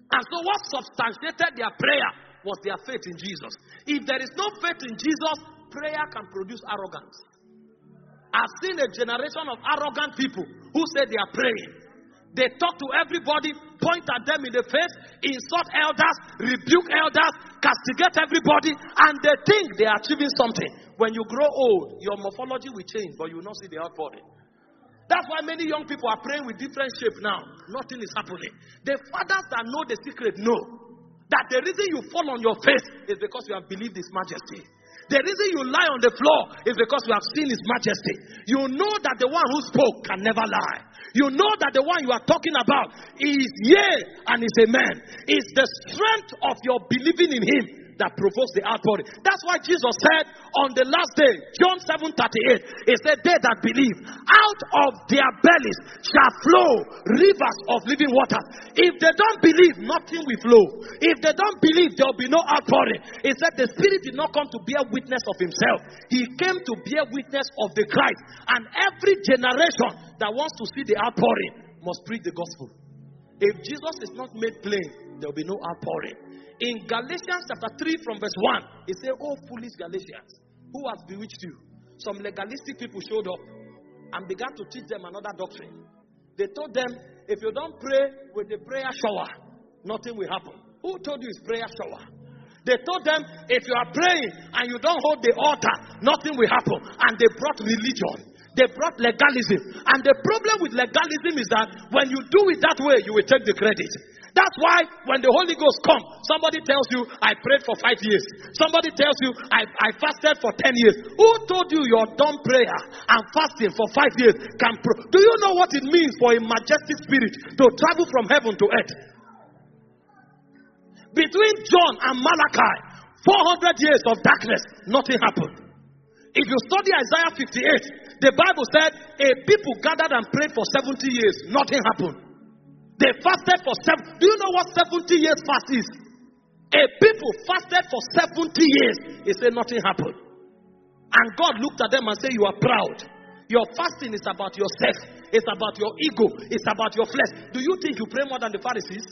And so what substantiated their prayer was their faith in Jesus. If there is no faith in Jesus, prayer can produce arrogance. I've seen a generation of arrogant people who say they are praying. They talk to everybody, point at them in the face, insult elders, rebuke elders, castigate everybody, and they think they are achieving something. When you grow old, your morphology will change, but you will not see the outpouring. That's why many young people are praying with different shape now. Nothing is happening. The fathers that know the secret know that the reason you fall on your face is because you have believed His majesty. The reason you lie on the floor is because you have seen His majesty. You know that the one who spoke can never lie. You know that the one you are talking about is yea and is amen. It's the strength of your believing in Him that provokes the outpouring. That's why Jesus said on the last day, John 7:38, He said, they that believe, out of their bellies shall flow rivers of living water. If they don't believe, nothing will flow. If they don't believe, there will be no outpouring. He said the Spirit did not come to bear witness of Himself. He came to bear witness of the Christ. And every generation that wants to see the outpouring must preach the gospel. If Jesus is not made plain, there will be no outpouring. In Galatians chapter 3 from verse 1, it says, oh foolish Galatians, who has bewitched you? Some legalistic people showed up and began to teach them another doctrine. They told them, if you don't pray with the prayer shower, nothing will happen. Who told you it's prayer shower? They told them, if you are praying and you don't hold the altar, nothing will happen. And they brought religion. They brought legalism. And the problem with legalism is that when you do it that way, you will take the credit. That's why when the Holy Ghost comes, somebody tells you, I prayed for 5 years. Somebody tells you, I fasted for 10 years. Who told you your dumb prayer and fasting for 5 years can do you know what it means for a majestic spirit to travel from heaven to earth? Between John and Malachi, 400 years of darkness, nothing happened. If you study Isaiah 58, the Bible said a people gathered and prayed for 70 years, nothing happened. They fasted for 7. Do you know what 70 years fast is? A people fasted for 70 years. He said nothing happened. And God looked at them and said, you are proud. Your fasting is about yourself. It's about your ego. It's about your flesh. Do you think you pray more than the Pharisees?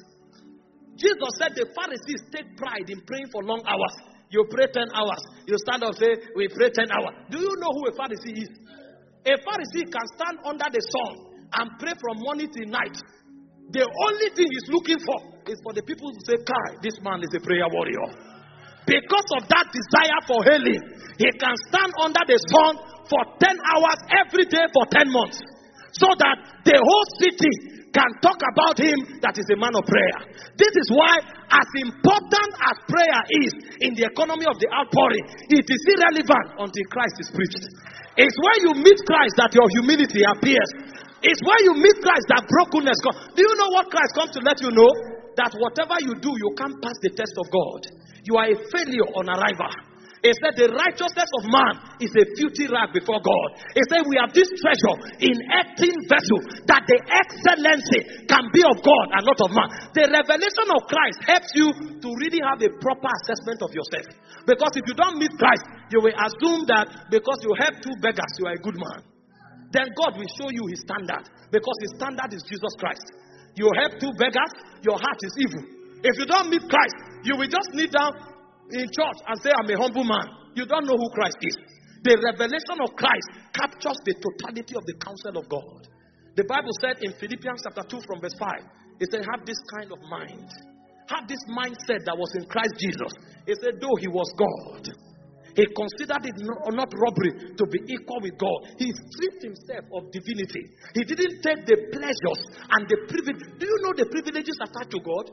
Jesus said the Pharisees take pride in praying for long hours. You pray 10 hours. You stand up and say, we pray 10 hours. Do you know who a Pharisee is? A Pharisee can stand under the sun and pray from morning till night. The only thing he's looking for is for the people to say, Kai, this man is a prayer warrior. Because of that desire for healing, he can stand under the sun for 10 hours every day for 10 months. So that the whole city can talk about him that is a man of prayer. This is why, as important as prayer is in the economy of the outpouring, it is irrelevant until Christ is preached. It's when you meet Christ that your humility appears. It's when you meet Christ that brokenness comes. Do you know what Christ comes to let you know? That whatever you do, you can't pass the test of God. You are a failure on arrival. He said the righteousness of man is a filthy rag before God. He said we have this treasure in earthen vessel, that the excellency can be of God and not of man. The revelation of Christ helps you to really have a proper assessment of yourself. Because if you don't meet Christ, you will assume that because you help 2 beggars, you are a good man. Then God will show you His standard. Because His standard is Jesus Christ. You help 2 beggars, your heart is evil. If you don't meet Christ, you will just kneel down in church and say, I'm a humble man. You don't know who Christ is. The revelation of Christ captures the totality of the counsel of God. The Bible said in Philippians chapter 2 from verse 5, it said, have this kind of mind. Have this mindset that was in Christ Jesus. It said, though He was God, He considered it not robbery to be equal with God. He stripped Himself of divinity. He didn't take the pleasures and the privileges. Do you know the privileges attached to God?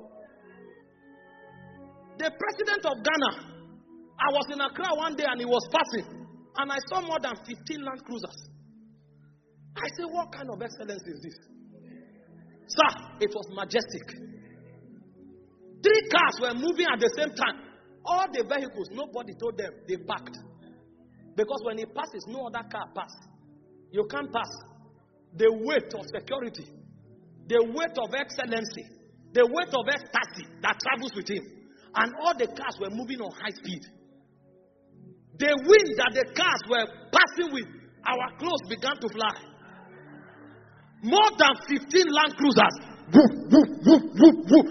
The president of Ghana, I was in Accra one day and he was passing, and I saw more than 15 Land Cruisers. I said, what kind of excellence is this? Sir, it was majestic. 3 cars were moving at the same time. All the vehicles, nobody told them, they parked. Because when he passes, no other car passes. You can't pass. The weight of security, the weight of excellency, the weight of ecstasy that travels with him. And all the cars were moving on high speed. The wind that the cars were passing with, our clothes began to fly. More than 15 Land Cruisers. Woo, woo, woo, woo, woo.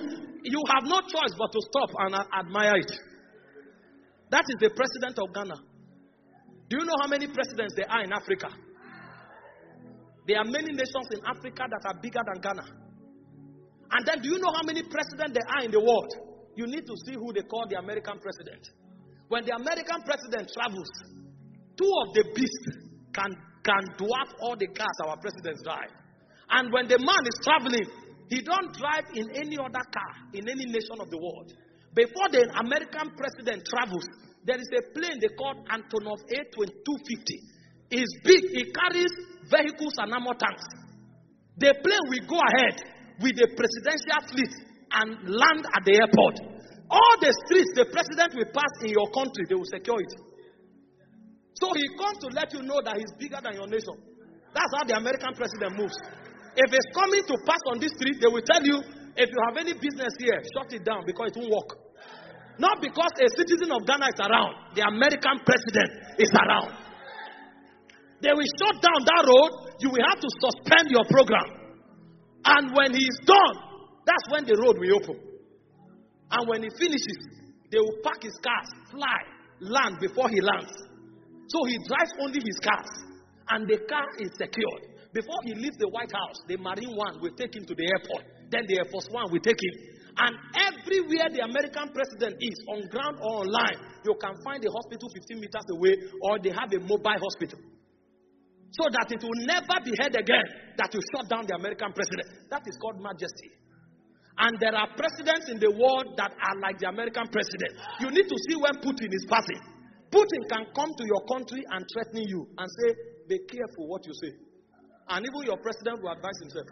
you have no choice but to stop and admire it. That is the president of Ghana. Do you know how many presidents there are in Africa? There are many nations in Africa that are bigger than Ghana. And then do you know how many presidents there are in the world? You need to see who they call the American president. When the American president travels, two of the beasts can dwarf all the cars our presidents drive. And when the man is traveling, he don't drive in any other car in any nation of the world. Before the American president travels, there is a plane they call Antonov A250. It's big. It carries vehicles and armor tanks. The plane will go ahead with the presidential fleet and land at the airport. All the streets the president will pass in your country, they will secure it. So he comes to let you know that he's bigger than your nation. That's how the American president moves. If he's coming to pass on this street, they will tell you, if you have any business here, shut it down because it won't work. Not because a citizen of Ghana is around. The American president is around. They will shut down that road. You will have to suspend your program. And when he is done, that's when the road will open. And when he finishes, they will park his cars, fly, land before he lands. So he drives only his cars. And the car is secured. Before he leaves the White House, the Marine One will take him to the airport. Then the Air Force One will take him. And everywhere the American president is, on ground or online, you can find a hospital 15 meters away, or they have a mobile hospital. So that it will never be heard again that you shut down the American president. That is called majesty. And there are presidents in the world that are like the American president. You need to see when Putin is passing. Putin can come to your country and threaten you and say, be careful what you say. And even your president will advise himself.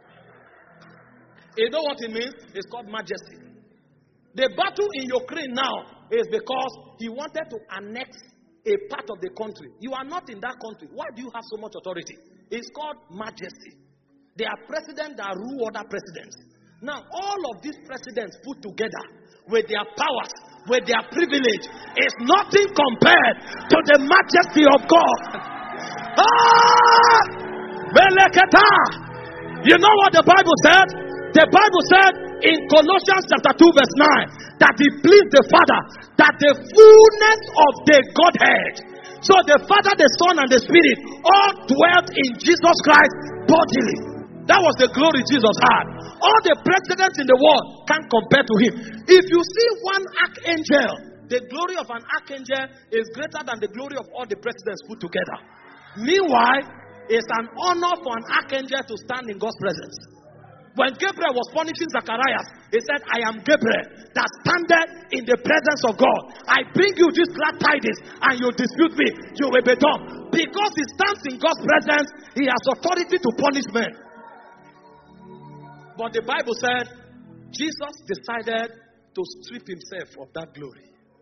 You know what it means? It's called majesty. The battle in Ukraine now is because he wanted to annex a part of the country. You are not in that country. Why do you have so much authority? It's called majesty. There are presidents that rule other presidents. Now, all of these presidents put together with their powers, with their privilege, is nothing compared to the majesty of God. You know what the Bible said? The Bible said in Colossians chapter 2 verse 9 that it pleased the Father that the fullness of the Godhead, so the Father, the Son, and the Spirit all dwelt in Jesus Christ bodily. That was the glory Jesus had. All the presidents in the world can't compare to him. If you see one archangel, the glory of an archangel is greater than the glory of all the presidents put together. Meanwhile, it's an honor for an archangel to stand in God's presence. When Gabriel was punishing Zacharias, he said, I am Gabriel that standeth in the presence of God. I bring you this glad tidings and you dispute me, you will be done. Because he stands in God's presence, he has authority to punish men. But the Bible said, Jesus decided to strip himself of that glory.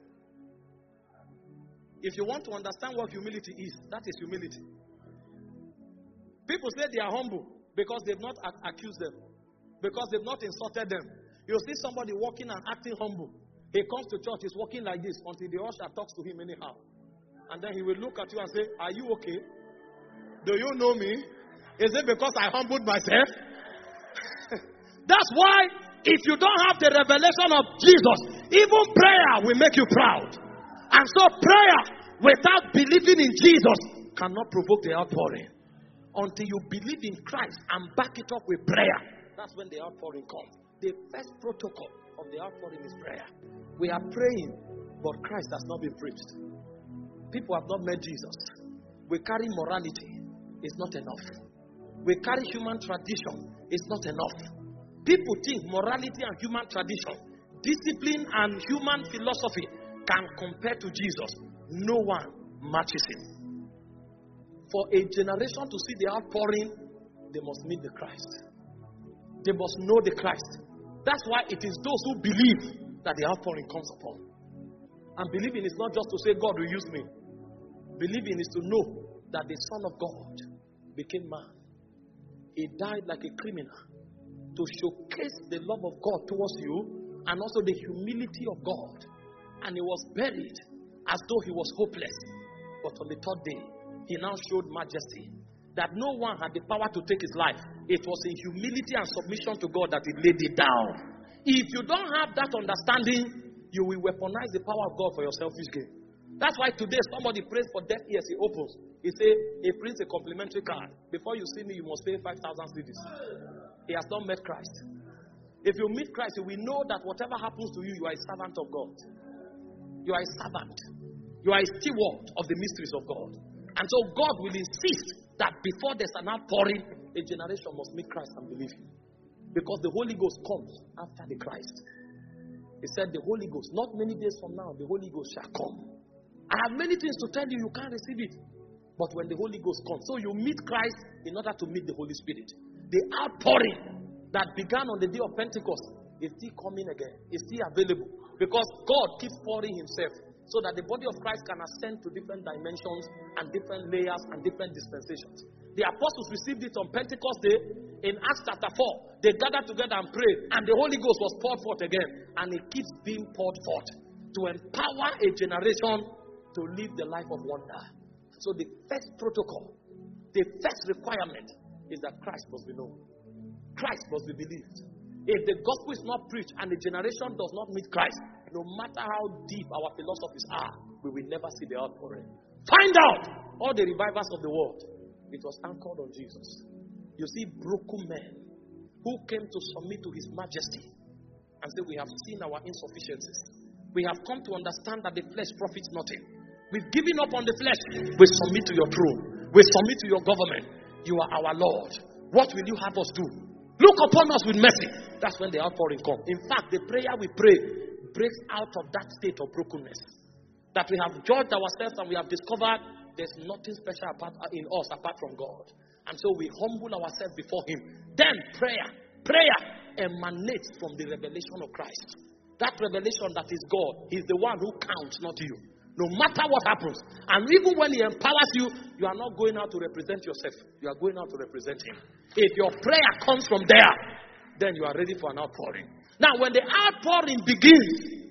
If you want to understand what humility is, that is humility. People say they are humble because they've not accused them. Because they've not insulted them. You'll see somebody walking and acting humble. He comes to church, he's walking like this until the usher talks to him anyhow. And then he will look at you and say, are you okay? Do you know me? Is it because I humbled myself? That's why if you don't have the revelation of Jesus, even prayer will make you proud. And so prayer without believing in Jesus cannot provoke the outpouring. Until you believe in Christ and back it up with prayer, that's when the outpouring comes. The first protocol of the outpouring is prayer. We are praying, but Christ has not been preached. People have not met Jesus. We carry morality. It's not enough. We carry human tradition. It's not enough. People think morality and human tradition, discipline and human philosophy can compare to Jesus. No one matches him. For a generation to see the outpouring, they must meet the Christ. They must know the Christ. That's why it is those who believe that the outpouring comes upon. And believing is not just to say God will use me. Believing is to know that the Son of God became man. He died like a criminal to showcase the love of God towards you and also the humility of God. And he was buried as though he was hopeless. But on the third day, he now showed majesty. That no one had the power to take his life. It was in humility and submission to God that he laid it down. If you don't have that understanding, you will weaponize the power of God for your selfish gain. That's why today somebody prays for deaf ears, he opens. He say, he prints a complimentary card. Before you see me, you must pay 5,000 cedis. He has not met Christ. If you meet Christ, you will know that whatever happens to you, you are a servant of God. You are a servant. You are a steward of the mysteries of God. And so God will insist that before there's an outpouring, a generation must meet Christ and believe him. Because the Holy Ghost comes after the Christ. He said the Holy Ghost, not many days from now, the Holy Ghost shall come. I have many things to tell you, you can't receive it. But when the Holy Ghost comes, so you meet Christ in order to meet the Holy Spirit. The outpouring that began on the day of Pentecost is still coming again. It's still available. Because God keeps pouring himself so that the body of Christ can ascend to different dimensions and different layers and different dispensations. The apostles received it on Pentecost Day. In Acts chapter 4, they gathered together and prayed, and the Holy Ghost was poured forth again. And it keeps being poured forth to empower a generation to live the life of wonder. So the first protocol, the first requirement is that Christ must be known. Christ must be believed. If the gospel is not preached and the generation does not meet Christ, no matter how deep our philosophies are, we will never see the outpouring. Find out all the revivals of the world. It was anchored on Jesus. You see broken men who came to submit to his majesty and say, we have seen our insufficiencies. We have come to understand that the flesh profits nothing. We've given up on the flesh. We submit to your throne. We submit to your government. You are our Lord. What will you have us do? Look upon us with mercy. That's when the outpouring comes. In fact, the prayer we pray breaks out of that state of brokenness. That we have judged ourselves and we have discovered there's nothing special in us apart from God. And so we humble ourselves before him. Then prayer emanates from the revelation of Christ. That revelation that is God, he's the one who counts, not you. No matter what happens. And even when he empowers you, you are not going out to represent yourself. You are going out to represent him. If your prayer comes from there, then you are ready for an outpouring. Now, when the outpouring begins,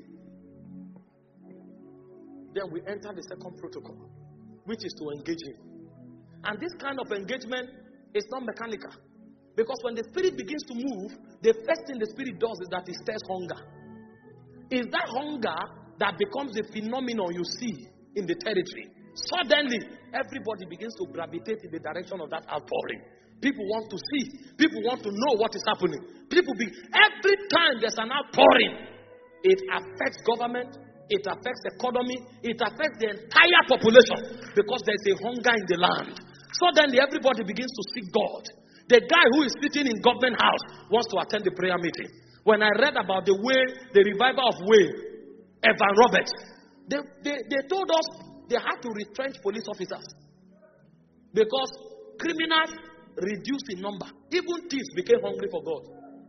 then we enter the second protocol, which is to engage him. And this kind of engagement is not mechanical. Because when the Spirit begins to move, the first thing the Spirit does is that it stirs hunger. Is that hunger that becomes the phenomenon you see in the territory. Suddenly, everybody begins to gravitate in the direction of that outpouring. People want to see. People want to know what is happening. Every time there's an outpouring, it affects government, it affects economy, it affects the entire population because there's a hunger in the land. Suddenly, everybody begins to seek God. The guy who is sitting in government house wants to attend the prayer meeting. When I read about the revival of Way, Evan Roberts, they told us they had to retrench police officers because criminals reduced in number. Even thieves became hungry for God.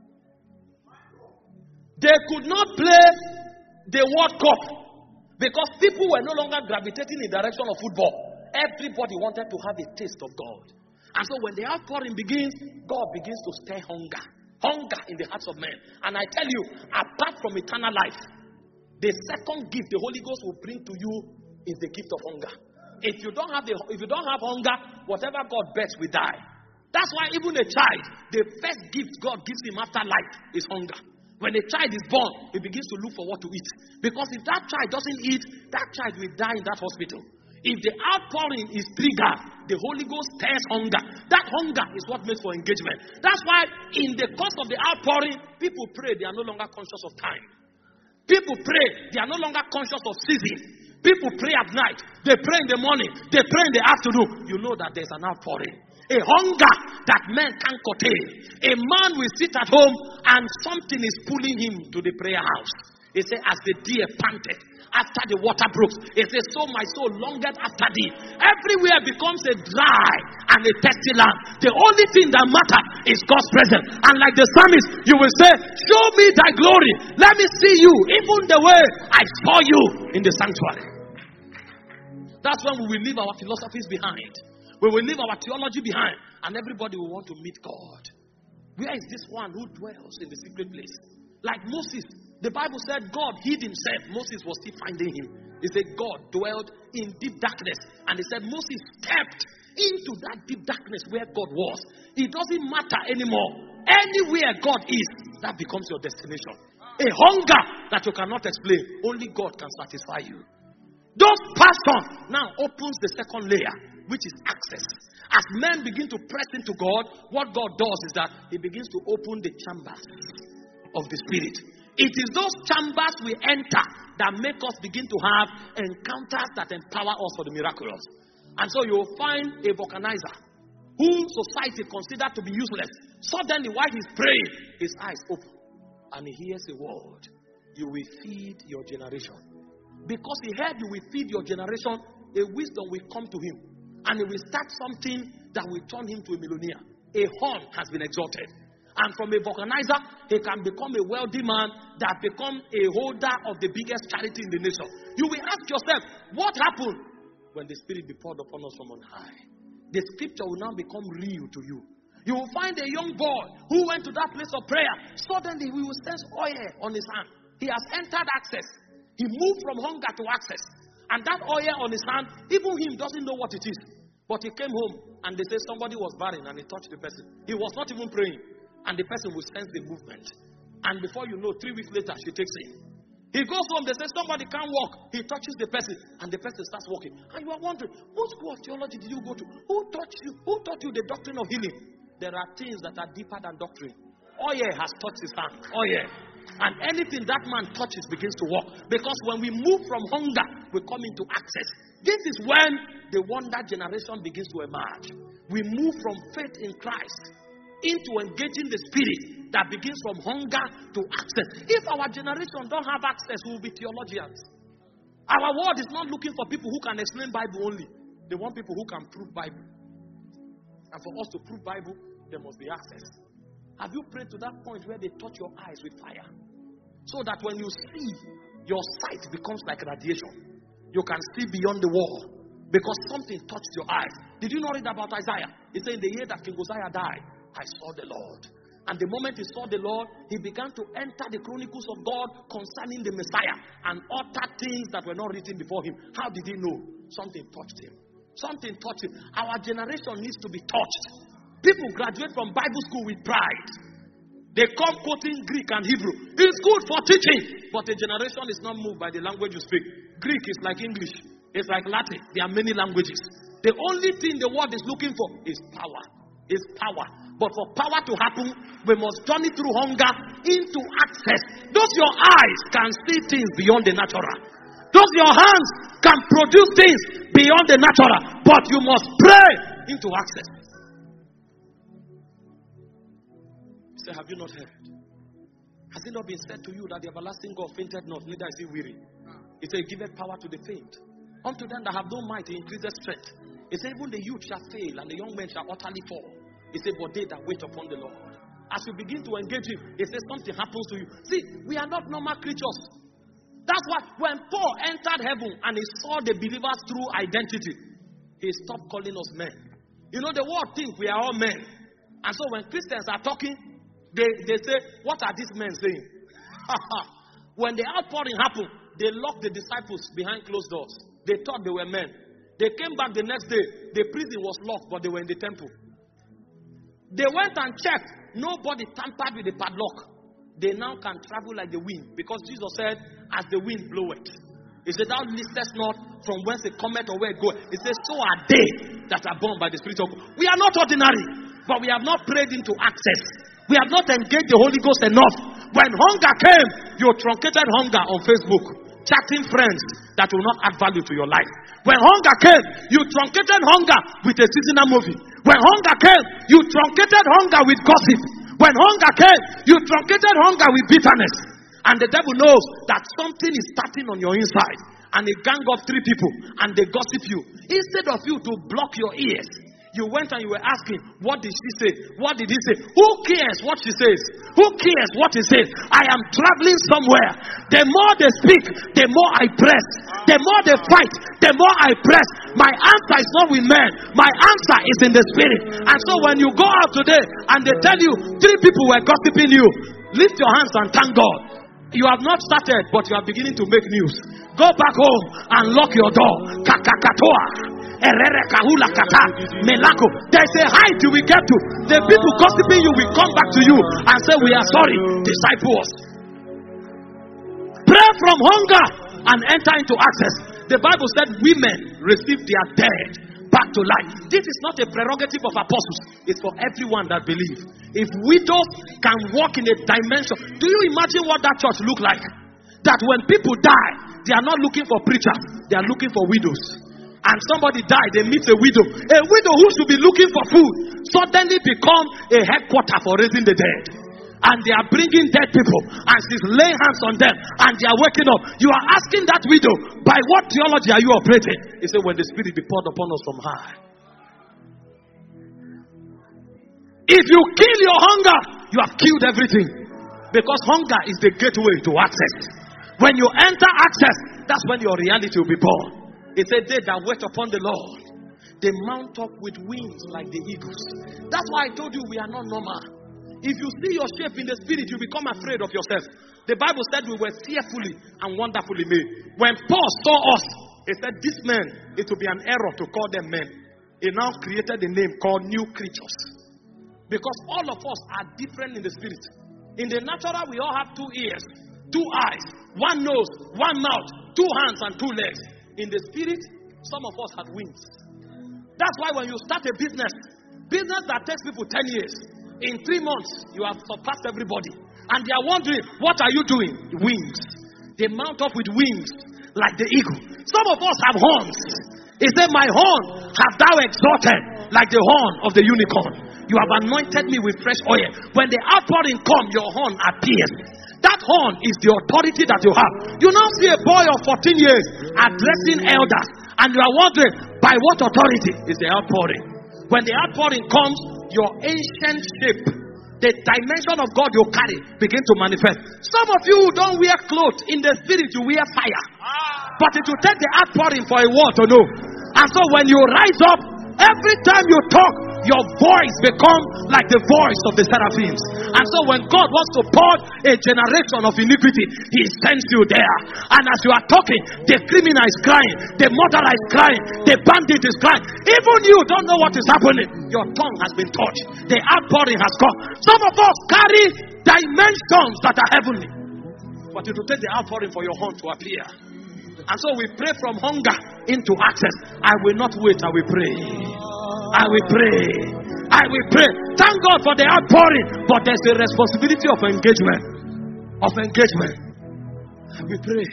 They could not play the World Cup because people were no longer gravitating in the direction of football. Everybody wanted to have a taste of God. And so when the outpouring begins, God begins to stir hunger in the hearts of men. And I tell you, apart from eternal life, the second gift the Holy Ghost will bring to you is the gift of hunger. If you don't have hunger, whatever God bets will die. That's why even a child, the first gift God gives him after life is hunger. When a child is born, he begins to look for what to eat. Because if that child doesn't eat, that child will die in that hospital. If the outpouring is triggered, the Holy Ghost stirs hunger. That hunger is what makes for engagement. That's why in the course of the outpouring, people pray, they are no longer conscious of time. People pray, they are no longer conscious of season. People pray at night, they pray in the morning, they pray in the afternoon. You know that there's an outpouring. A hunger that men can't curtail. A man will sit at home and something is pulling him to the prayer house. He said, as the deer panted after the water brooks, he says, so my soul longeth after thee. Everywhere becomes a dry and a thirsty land. The only thing that matters is God's presence. And like the psalmist, you will say, show me thy glory. Let me see you, even the way I saw you in the sanctuary. That's when we will leave our philosophies behind. We will leave our theology behind. And everybody will want to meet God. Where is this one who dwells in the secret place? Like Moses, the Bible said God hid himself. Moses was still finding him. He said God dwelled in deep darkness. And he said Moses stepped into that deep darkness where God was. It doesn't matter anymore. Anywhere God is, that becomes your destination. a hunger that you cannot explain. Only God can satisfy you. Those passion now opens the second layer, which is access. As men begin to press into God, what God does is that He begins to open the chambers of the Spirit. It is those chambers we enter that make us begin to have encounters that empower us for the miraculous. And so you'll find a vulcanizer whom society considers to be useless. Suddenly, while he's praying, his eyes open and he hears a word. You will feed your generation. Because he heard you will feed your generation, a wisdom will come to him. And he will start something that will turn him to a millionaire. A horn has been exalted. And from a vulcanizer, he can become a wealthy man that becomes a holder of the biggest charity in the nation. You will ask yourself, what happened when the Spirit be poured upon us from on high? The scripture will now become real to you. You will find a young boy who went to that place of prayer. Suddenly, we will sense oil on his hand. He has entered access. He moved from hunger to access. And that oil on his hand, even him doesn't know what it is. But he came home and they say somebody was barren and he touched the person. He was not even praying. And the person will sense the movement. And before you know, 3 weeks later, she takes him. He goes home, they say somebody can't walk. He touches the person and the person starts walking. And you are wondering, what school of theology did you go to? Who taught you? Who taught you the doctrine of healing? There are things that are deeper than doctrine. Oil has touched his hand. Oil. And anything that man touches begins to walk. Because when we move from hunger, we come into access. This is when the wonder generation begins to emerge. We move from faith in Christ into engaging the Spirit that begins from hunger to access. If our generation don't have access, we will be theologians. Our world is not looking for people who can explain Bible only. They want people who can prove Bible. And for us to prove Bible, there must be access. Have you prayed to that point where they touch your eyes with fire? So that when you see, your sight becomes like radiation. You can see beyond the wall. Because something touched your eyes. Did you not read about Isaiah? It said in the year that King Uzziah died, I saw the Lord. And the moment he saw the Lord, he began to enter the chronicles of God concerning the Messiah and utter things that were not written before him. How did he know? Something touched him. Something touched him. Our generation needs to be touched. People graduate from Bible school with pride. They come quoting Greek and Hebrew. It's good for teaching, but the generation is not moved by the language you speak. Greek is like English. It's like Latin. There are many languages. The only thing the world is looking for is power. Is power. But for power to happen, we must journey through hunger into access. Those your eyes can see things beyond the natural. Those your hands can produce things beyond the natural. But you must pray into access. Say, have you not heard? Has it not been said to you that the everlasting God fainted not, neither is he weary? He said, giveth power to the faint. Unto them that have no might, he increaseth strength. He said, even the youth shall fail, and the young men shall utterly fall. He said, but they that wait upon the Lord. As you begin to engage him, he says something happens to you. See, we are not normal creatures. That's why when Paul entered heaven and he saw the believers through identity, he stopped calling us men. You know, the world thinks we are all men. And so when Christians are talking, they say, what are these men saying? When the outpouring happened, they locked the disciples behind closed doors. They thought they were men. They came back the next day. The prison was locked, but they were in the temple. They went and checked. Nobody tampered with the padlock. They now can travel like the wind. Because Jesus said, as the wind bloweth. He said, thou listest not from whence it cometh or where it goeth. He said, so are they that are born by the Spirit of God. We are not ordinary, but we have not prayed into access. We have not engaged the Holy Ghost enough. When hunger came, you truncated hunger on Facebook, chatting friends that will not add value to your life. When hunger came, you truncated hunger with a seasonal movie. When hunger came, you truncated hunger with gossip. When hunger came, you truncated hunger with bitterness. And the devil knows that something is starting on your inside. And a gang of 3 people, and they gossip you. Instead of you to block your ears, you went and you were asking, what did she say? What did he say? Who cares what she says? Who cares what he says? I am traveling somewhere. The more they speak, the more I press. The more they fight, the more I press. My answer is not with men. My answer is in the Spirit. And so when you go out today and they tell you 3 people were gossiping you, lift your hands and thank God. You have not started, but you are beginning to make news. Go back home and lock your door. Kakakatoa. There's a height you will get to. The people gossiping you will come back to you and say, we are sorry, disciple us. Pray from hunger and enter into access. The Bible said women receive their dead back to life. This is not a prerogative of apostles. It's for everyone that believes. If widows can walk in a dimension, do you imagine what that church look like? That when people die, they are not looking for preachers. They are looking for widows. And somebody died, they meet a widow. A widow who should be looking for food suddenly become a headquarter for raising the dead. And they are bringing dead people, and she's laying hands on them, and they are waking up. You are asking that widow, by what theology are you operating? He said, when the Spirit be poured upon us from high. If you kill your hunger, you have killed everything. Because hunger is the gateway to access. When you enter access, that's when your reality will be born. It said, they that wait upon the Lord, they mount up with wings like the eagles. That's why I told you we are not normal. If you see your shape in the spirit, you become afraid of yourself. The Bible said we were fearfully and wonderfully made. When Paul saw us, he said, this men, it would be an error to call them men. He now created a name called new creatures. Because all of us are different in the spirit. In the natural, we all have 2 ears, 2 eyes, 1 nose, 1 mouth, 2 hands and 2 legs. In the spirit, some of us have wings. That's why when you start a business that takes people 10 years, in 3 months, you have surpassed everybody. And they are wondering, what are you doing? Wings. They mount up with wings like the eagle. Some of us have horns. He said, my horn have thou exalted like the horn of the unicorn. You have anointed me with fresh oil. When the outpouring comes, your horn appears. That horn is the authority that you have. You now see a boy of 14 years addressing elders. And you are wondering, by what authority is the outpouring? When the outpouring comes, your ancient shape, the dimension of God you carry, begin to manifest. Some of you don't wear clothes. In the spirit, you wear fire. But it will take the outpouring for a word to know. And so when you rise up, every time you talk, your voice becomes like the voice of the seraphims. And so when God wants to pour a generation of iniquity, He sends you there. And as you are talking, the criminal is crying, the murderer is crying, the bandit is crying. Even you don't know what is happening. Your tongue has been touched. The outpouring has come. Some of us carry dimensions that are heavenly. But it will take the outpouring for your horn to appear. And so we pray from hunger into access. I will not wait, I will pray. I will pray. I will pray. Thank God for the outpouring. But there's a responsibility of engagement. Of engagement. I will pray.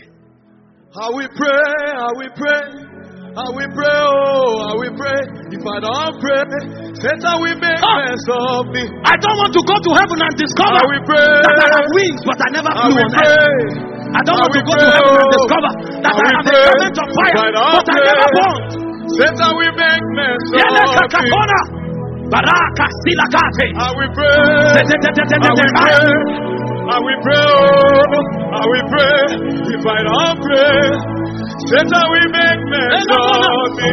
I will pray. I will pray. I will pray. Oh, I will pray. If I don't pray, Satan will make mess of me. I don't want to go to heaven and discover I will pray. that I have wings, but I never flew on earth. I don't want to go to heaven and discover that I have a garment of fire, but I never burned. Satan will make mess of me. Baraka silakate. I will pray. I will pray. I will pray. I will pray. If I don't pray, Satan will make mess of me.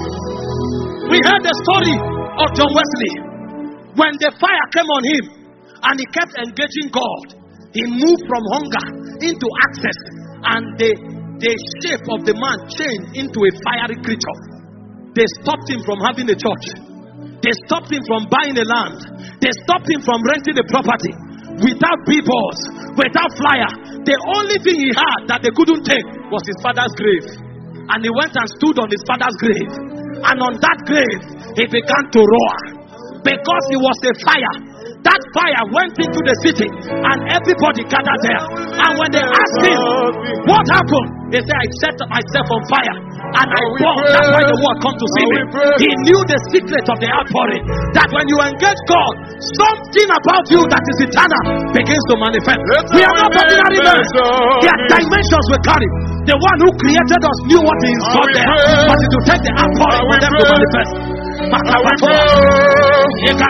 We heard the story of John Wesley. When the fire came on him and he kept engaging God, he moved from hunger into access, and the shape of the man changed into a fiery creature. They stopped him from having a church. They stopped him from buying a land. They stopped him from renting a property. Without billboards, without flyer. The only thing he had that they couldn't take was his father's grave. And he went and stood on his father's grave. And on that grave, he began to roar. Because he was a fire. That fire went into the city and everybody gathered there. And when they asked him, what happened? He said, I set myself on fire and I burned. That's why the world come to see me. He knew the secret of the outpouring. That when you engage God, something about you that is eternal begins to manifest. We are not ordinary men. There are dimensions we carry. The one who created us knew what he installed there. But it will take the outpouring for them to manifest. I will pray. If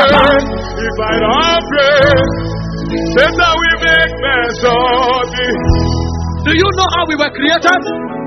I don't pray, Satan will make mess of me. Do you know how we were created?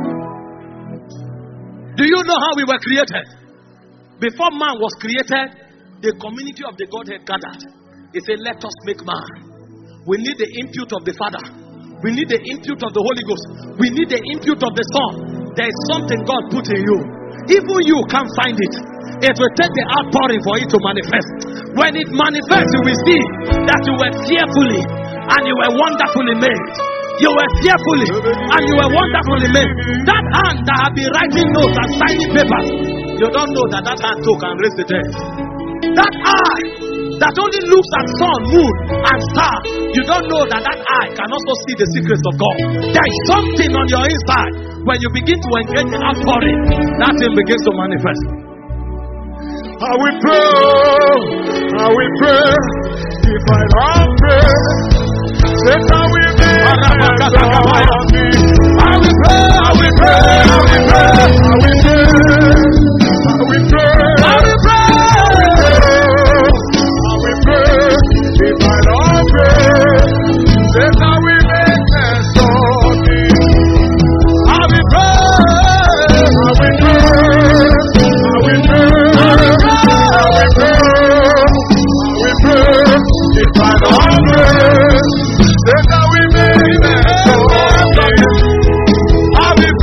Do you know how we were created? Before man was created, the community of the Godhead gathered. He said, let us make man. We need the input of the Father. We need the input of the Holy Ghost. We need the input of the Son. There is something God put in you. Even you can't find it. It will take the outpouring for it to manifest. When it manifests, you will see that you were fearfully and you were wonderfully made. You were fearfully and you were wonderfully made. That hand that had been writing notes and signing papers, you don't know that hand too can raise the dead. That eye that only looks at sun, moon, and star, you don't know that eye can also see the secrets of God. There is something on your inside. When you begin to engage in outpouring, that thing begins to manifest. I will pray, if I don't pray, Satan will be on me. I will pray, if I don't pray, Satan will make mess of me. I will pray, if I don't pray, Satan will make mess of me. I will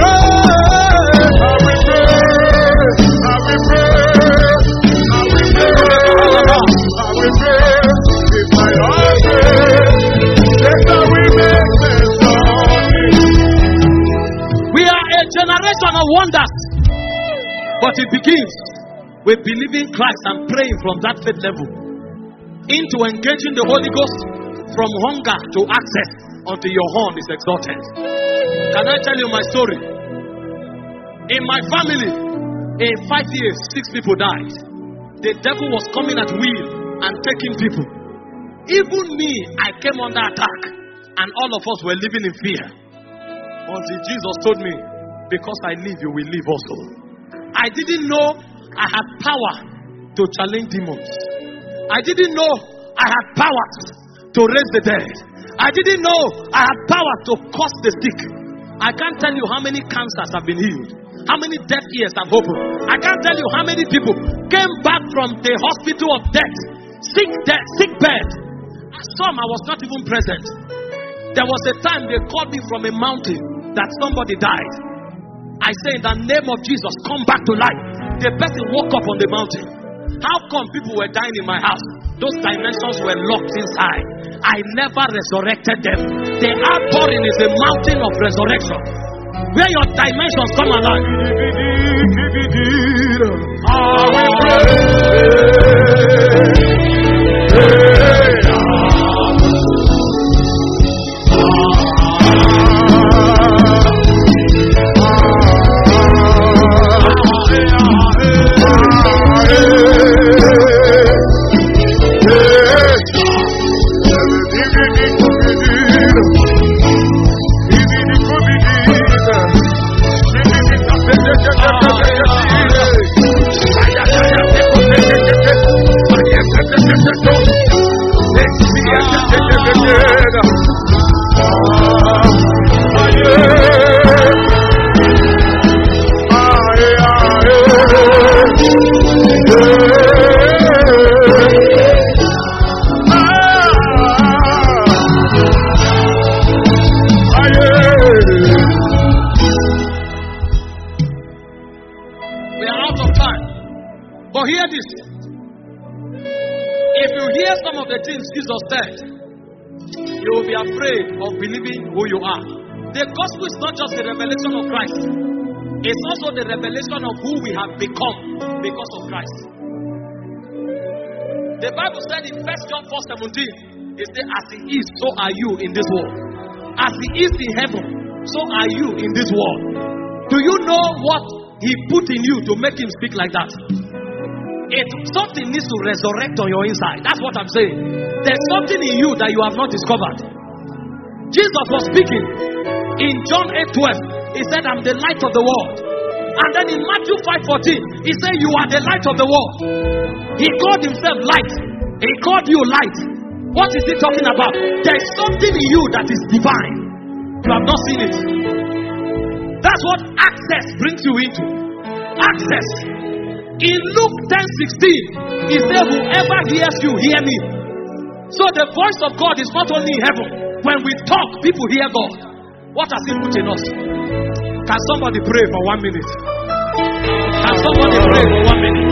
generation of wonders, but it begins with believing Christ and praying from that faith level into engaging the Holy Ghost from hunger to access until your horn is exalted. Can I tell you my story? In my family, in 5 years, 6 people died. The devil was coming at will and taking people. Even me, I came under attack, and all of us were living in fear. Until Jesus told me, because I live, you will live also. I didn't know I had power to challenge demons. I didn't know I had powers to raise the dead. I didn't know I had power to cause the sick. I can't tell you how many cancers have been healed, how many deaf ears have opened. I can't tell you how many people came back from the hospital of death, sick bed. Some I was not even present. There was a time they called me from a mountain that somebody died. I say, in the name of Jesus, come back to life. The person woke up on the mountain. How come people were dying in my house? Those dimensions were locked inside. I never resurrected them. The outpouring is a mountain of resurrection, where your dimensions come alive. Jesus said, you will be afraid of believing who you are. The gospel is not just the revelation of Christ, it's also the revelation of who we have become because of Christ. The Bible said in 1 John 4:17, it says, as he is, so are you in this world. As he is in heaven, so are you in this world. Do you know what he put in you to make him speak like that? Something needs to resurrect on your inside. That's what I'm saying. There's something in you that you have not discovered. Jesus was speaking in John 8:12. He said, I'm the light of the world. And then in Matthew 5:14, he said, you are the light of the world. He called himself light. He called you light. What is he talking about? There is something in you that is divine. You have not seen it. That's what access brings you into. Access. In Luke 10:16, he said, whoever hears you, hear me. So the voice of God is not only in heaven. When we talk, people hear God. What has he put in us? Can somebody pray for 1 minute? Can somebody pray for 1 minute?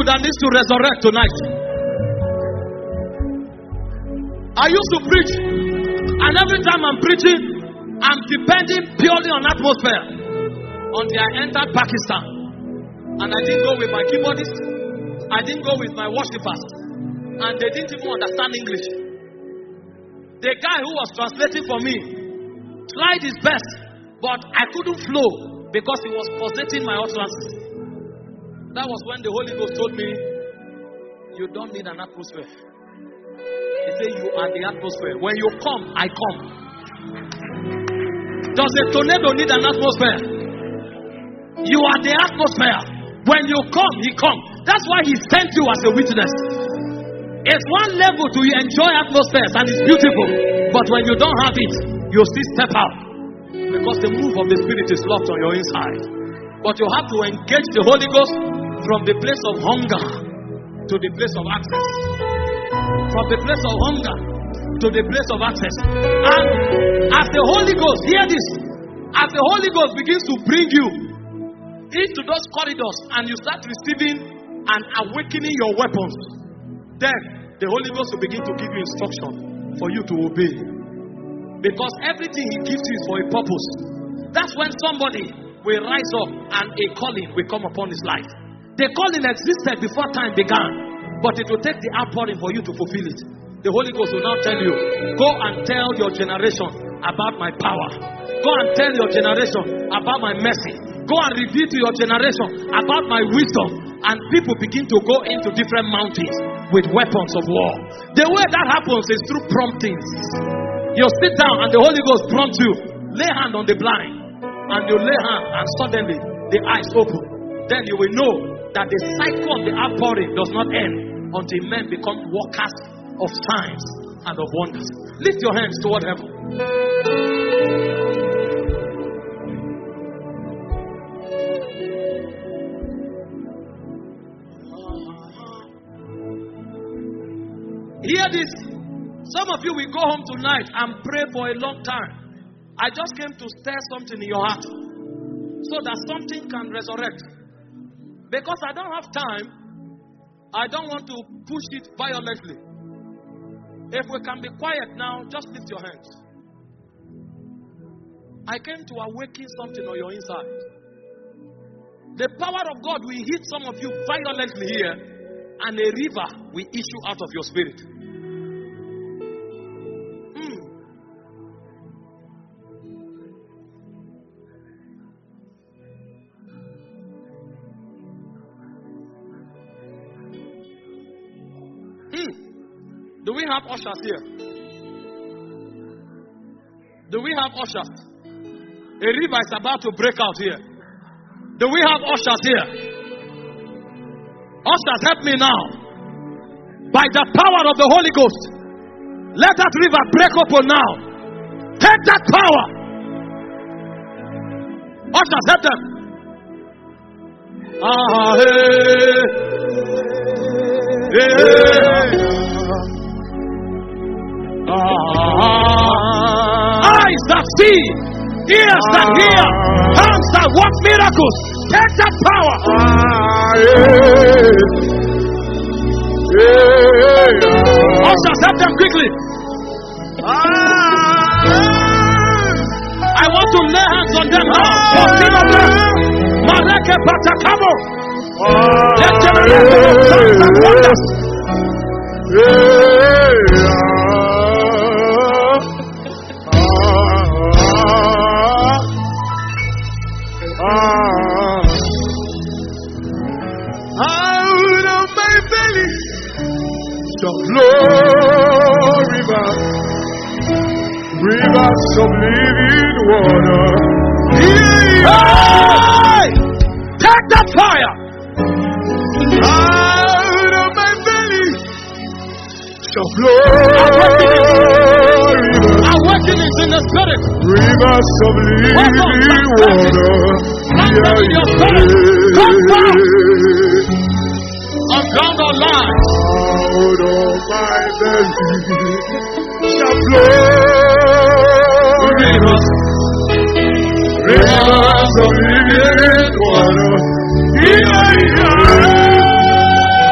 that needs to resurrect tonight? I used to preach, and every time I'm preaching, I'm depending purely on atmosphere. Until I entered Pakistan, and I didn't go with my keyboardist, I didn't go with my worshippers, and they didn't even understand English. The guy who was translating for me tried his best, but I couldn't flow because he was possessing my utterances. That was when the Holy Ghost told me, you don't need an atmosphere. He said, you are the atmosphere. When you come, I come. Does a tornado need an atmosphere? You are the atmosphere. When you come, he comes. That's why he sent you as a witness. It's one level to enjoy atmospheres and it's beautiful. But when you don't have it, you still step out. Because the move of the Spirit is locked on your inside. But you have to engage the Holy Ghost from the place of hunger to the place of access. From the place of hunger to the place of access. And as the Holy Ghost, hear this, as the Holy Ghost begins to bring you into those corridors and you start receiving and awakening your weapons, then the Holy Ghost will begin to give you instruction for you to obey. Because everything he gives you is for a purpose. That's when somebody will rise up and a calling will come upon his life. The calling existed before time began, but it will take the outpouring for you to fulfill it. The Holy Ghost will now tell you, go and tell your generation about my power. Go and tell your generation about my mercy. Go and reveal to your generation about my wisdom. And people begin to go into different mountains with weapons of war. The way that happens is through promptings. You sit down and the Holy Ghost prompts you. Lay hand on the blind. And you lay hand and suddenly the eyes open. Then you will know that the cycle of the outpouring does not end until men become workers of signs and of wonders. Lift your hands toward heaven. Hear this. Some of you will go home tonight and pray for a long time. I just came to stir something in your heart so that something can resurrect. Because I don't have time, I don't want to push it violently. If we can be quiet now, just lift your hands. I came to awaken something on your inside. The power of God will hit some of you violently here, and a river will issue out of your spirit. Do we have ushers here? Do we have ushers? A river is about to break out here. Do we have ushers here? Ushers, help me now. By the power of the Holy Ghost, let that river break open now. Take that power. Ushers, help them. Eyes that see, ears that hear, hands that work miracles. Take that power. Ushers, help them quickly. I want to lay hands on them now. 14 of them. Maleke Patakamo. Let generation of signs and wonders. Out of my belly shall flow rivers of living water. Hey! Take that fire. Out of my belly shall flow Awakenings in the spirit. rivers of living water. Come down. On ground or line. Out of my belly shall flow rivers of living water.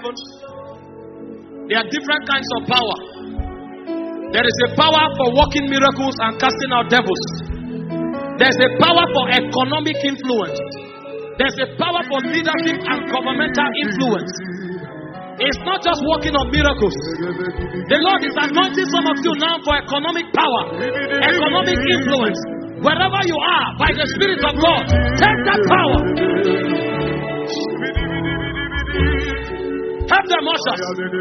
heavens. There are different kinds of power. There is a power for working miracles and casting out devils. There's a power for economic influence. There's a power for leadership and governmental influence. It's not just working on miracles. The Lord is anointing some of you now for economic power, economic influence. Wherever you are, by the Spirit of God, take that power. Help them, ushers.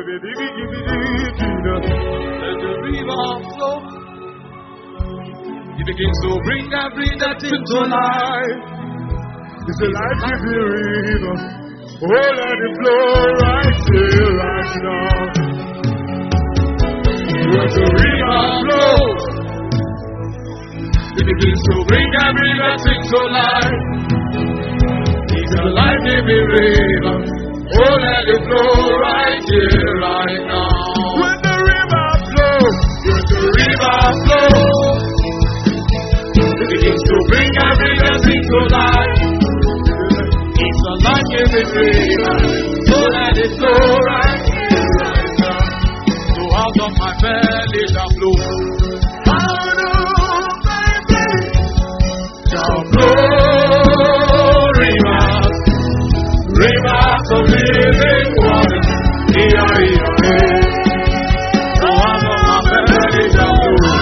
Let the river flow. He begins to bring every death into life. It's a life-giving river. Oh, let it flow right here, right now. Let the river flow. He begins to bring every death into life. It's a life-giving river. Oh, let it flow right here, right now. When the river flows, when the river flows, it begins to bring every death into life. It's a life-giving river. Oh, let it flow right here, right now. So out of my belly shall flow. Out of my belly shall flow rivers. Rivers of living water. So out of my belly shall flow.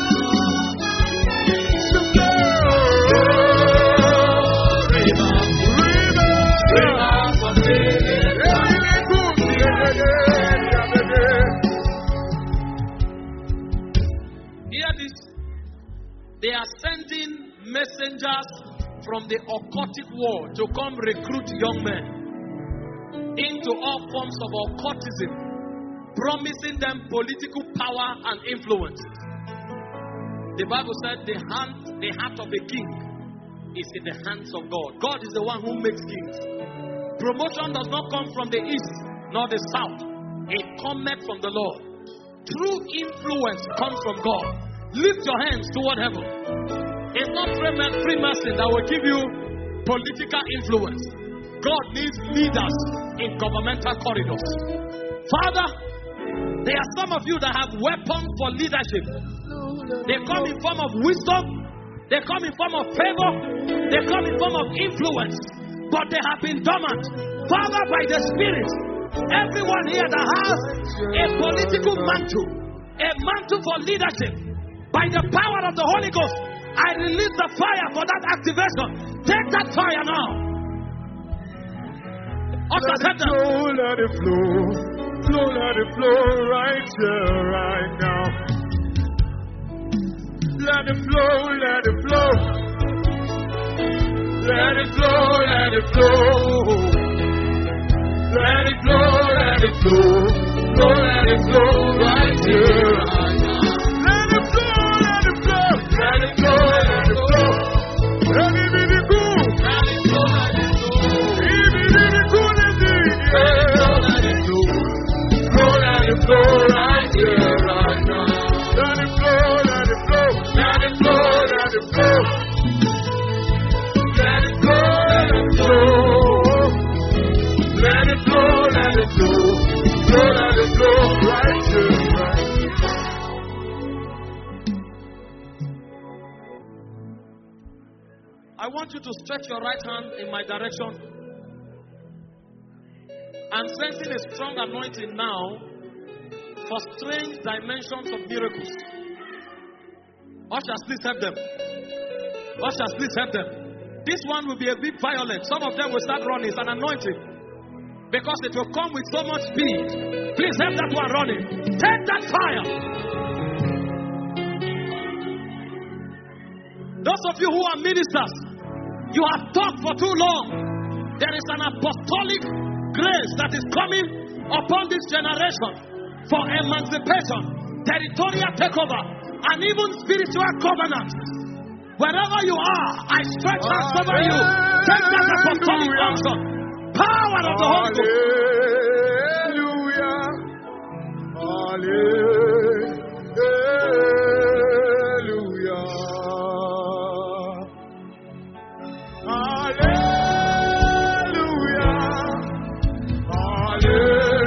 Hear this. They are sending messengers from the occultic world to come recruit young men into all forms of occultism, promising them political power and influence. The Bible said the heart of a king is in the hands of God. God is the one who makes kings. Promotion does not come from the east nor the south. It cometh from the Lord. True influence comes from God. Lift your hands toward heaven. It's not Freemason that will give you political influence. God needs leaders in governmental corridors. Father, there are some of you that have weapons for leadership. They come in form of wisdom. They come in form of favor. They come in form of influence. But they have been dormant. Father, by the Spirit, everyone here that has a political mantle, a mantle for leadership, by the power of the Holy Ghost, I release the fire for that activation. Take that fire now. Let it flow, let it flow. Flow, let it flow right here, right now. Let it flow, let it flow. Let it flow, let it flow. Let it flow, let it flow. Flow, let it flow right here, right now. Let it flow, let it flow. Let it flow, let it flow. Let it be the cool. Let it flow, let it flow. Let it be the cool, let it flow. Flow, let it flow right here, right now. Let it flow, let it flow. Let it flow, let it flow. Let it flow, let it flow. Let it flow, let it flow. Flow, let it flow right here, right now. I want you to stretch your right hand in my direction. I'm sensing a strong anointing now for strange dimensions of miracles. Ushers, please help them. Ushers, please help them. This one will be a bit violent. Some of them will start running. It's an anointing. Because it will come with so much speed. Please help that one running. Take that fire. Those of you who are ministers, you have talked for too long. There is an apostolic grace that is coming upon this generation for emancipation, territorial takeover, and even spiritual covenant. Wherever you are, I stretch hands over you. Take that apostolic unction. Power of the Holy Ghost. Hallelujah. Hallelujah. Hallelujah. Hallelujah.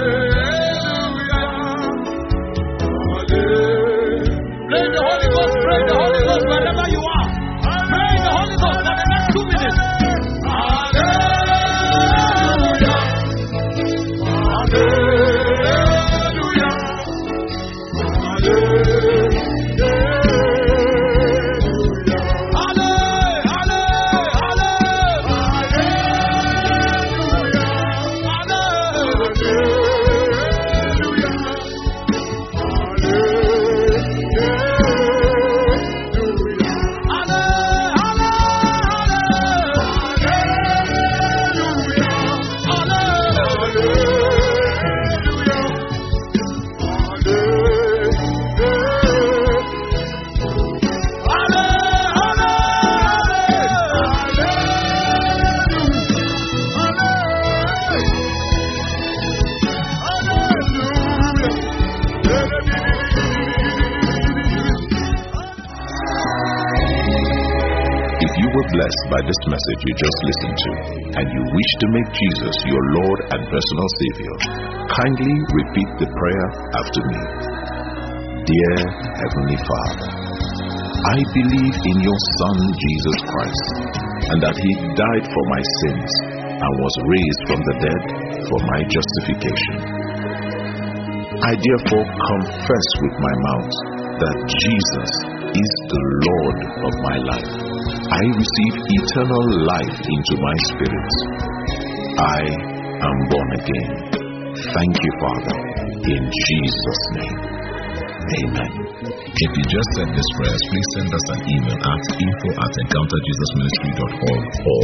were blessed by this message you just listened to, and you wish to make Jesus your Lord and personal Savior, kindly repeat the prayer after me. Dear Heavenly Father, I believe in your Son Jesus Christ, and that He died for my sins and was raised from the dead for my justification. I therefore confess with my mouth that Jesus is the Lord of my life. I receive eternal life into my spirit. I am born again. Thank you, Father, in Jesus' name. Amen. If you just said this prayers, please send us an email at info@encounterjesusministry.org or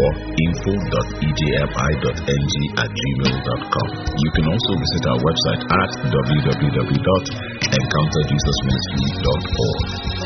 info.ejfi.ng@gmail.com. You can also visit our website at www.encounterjesusministry.org.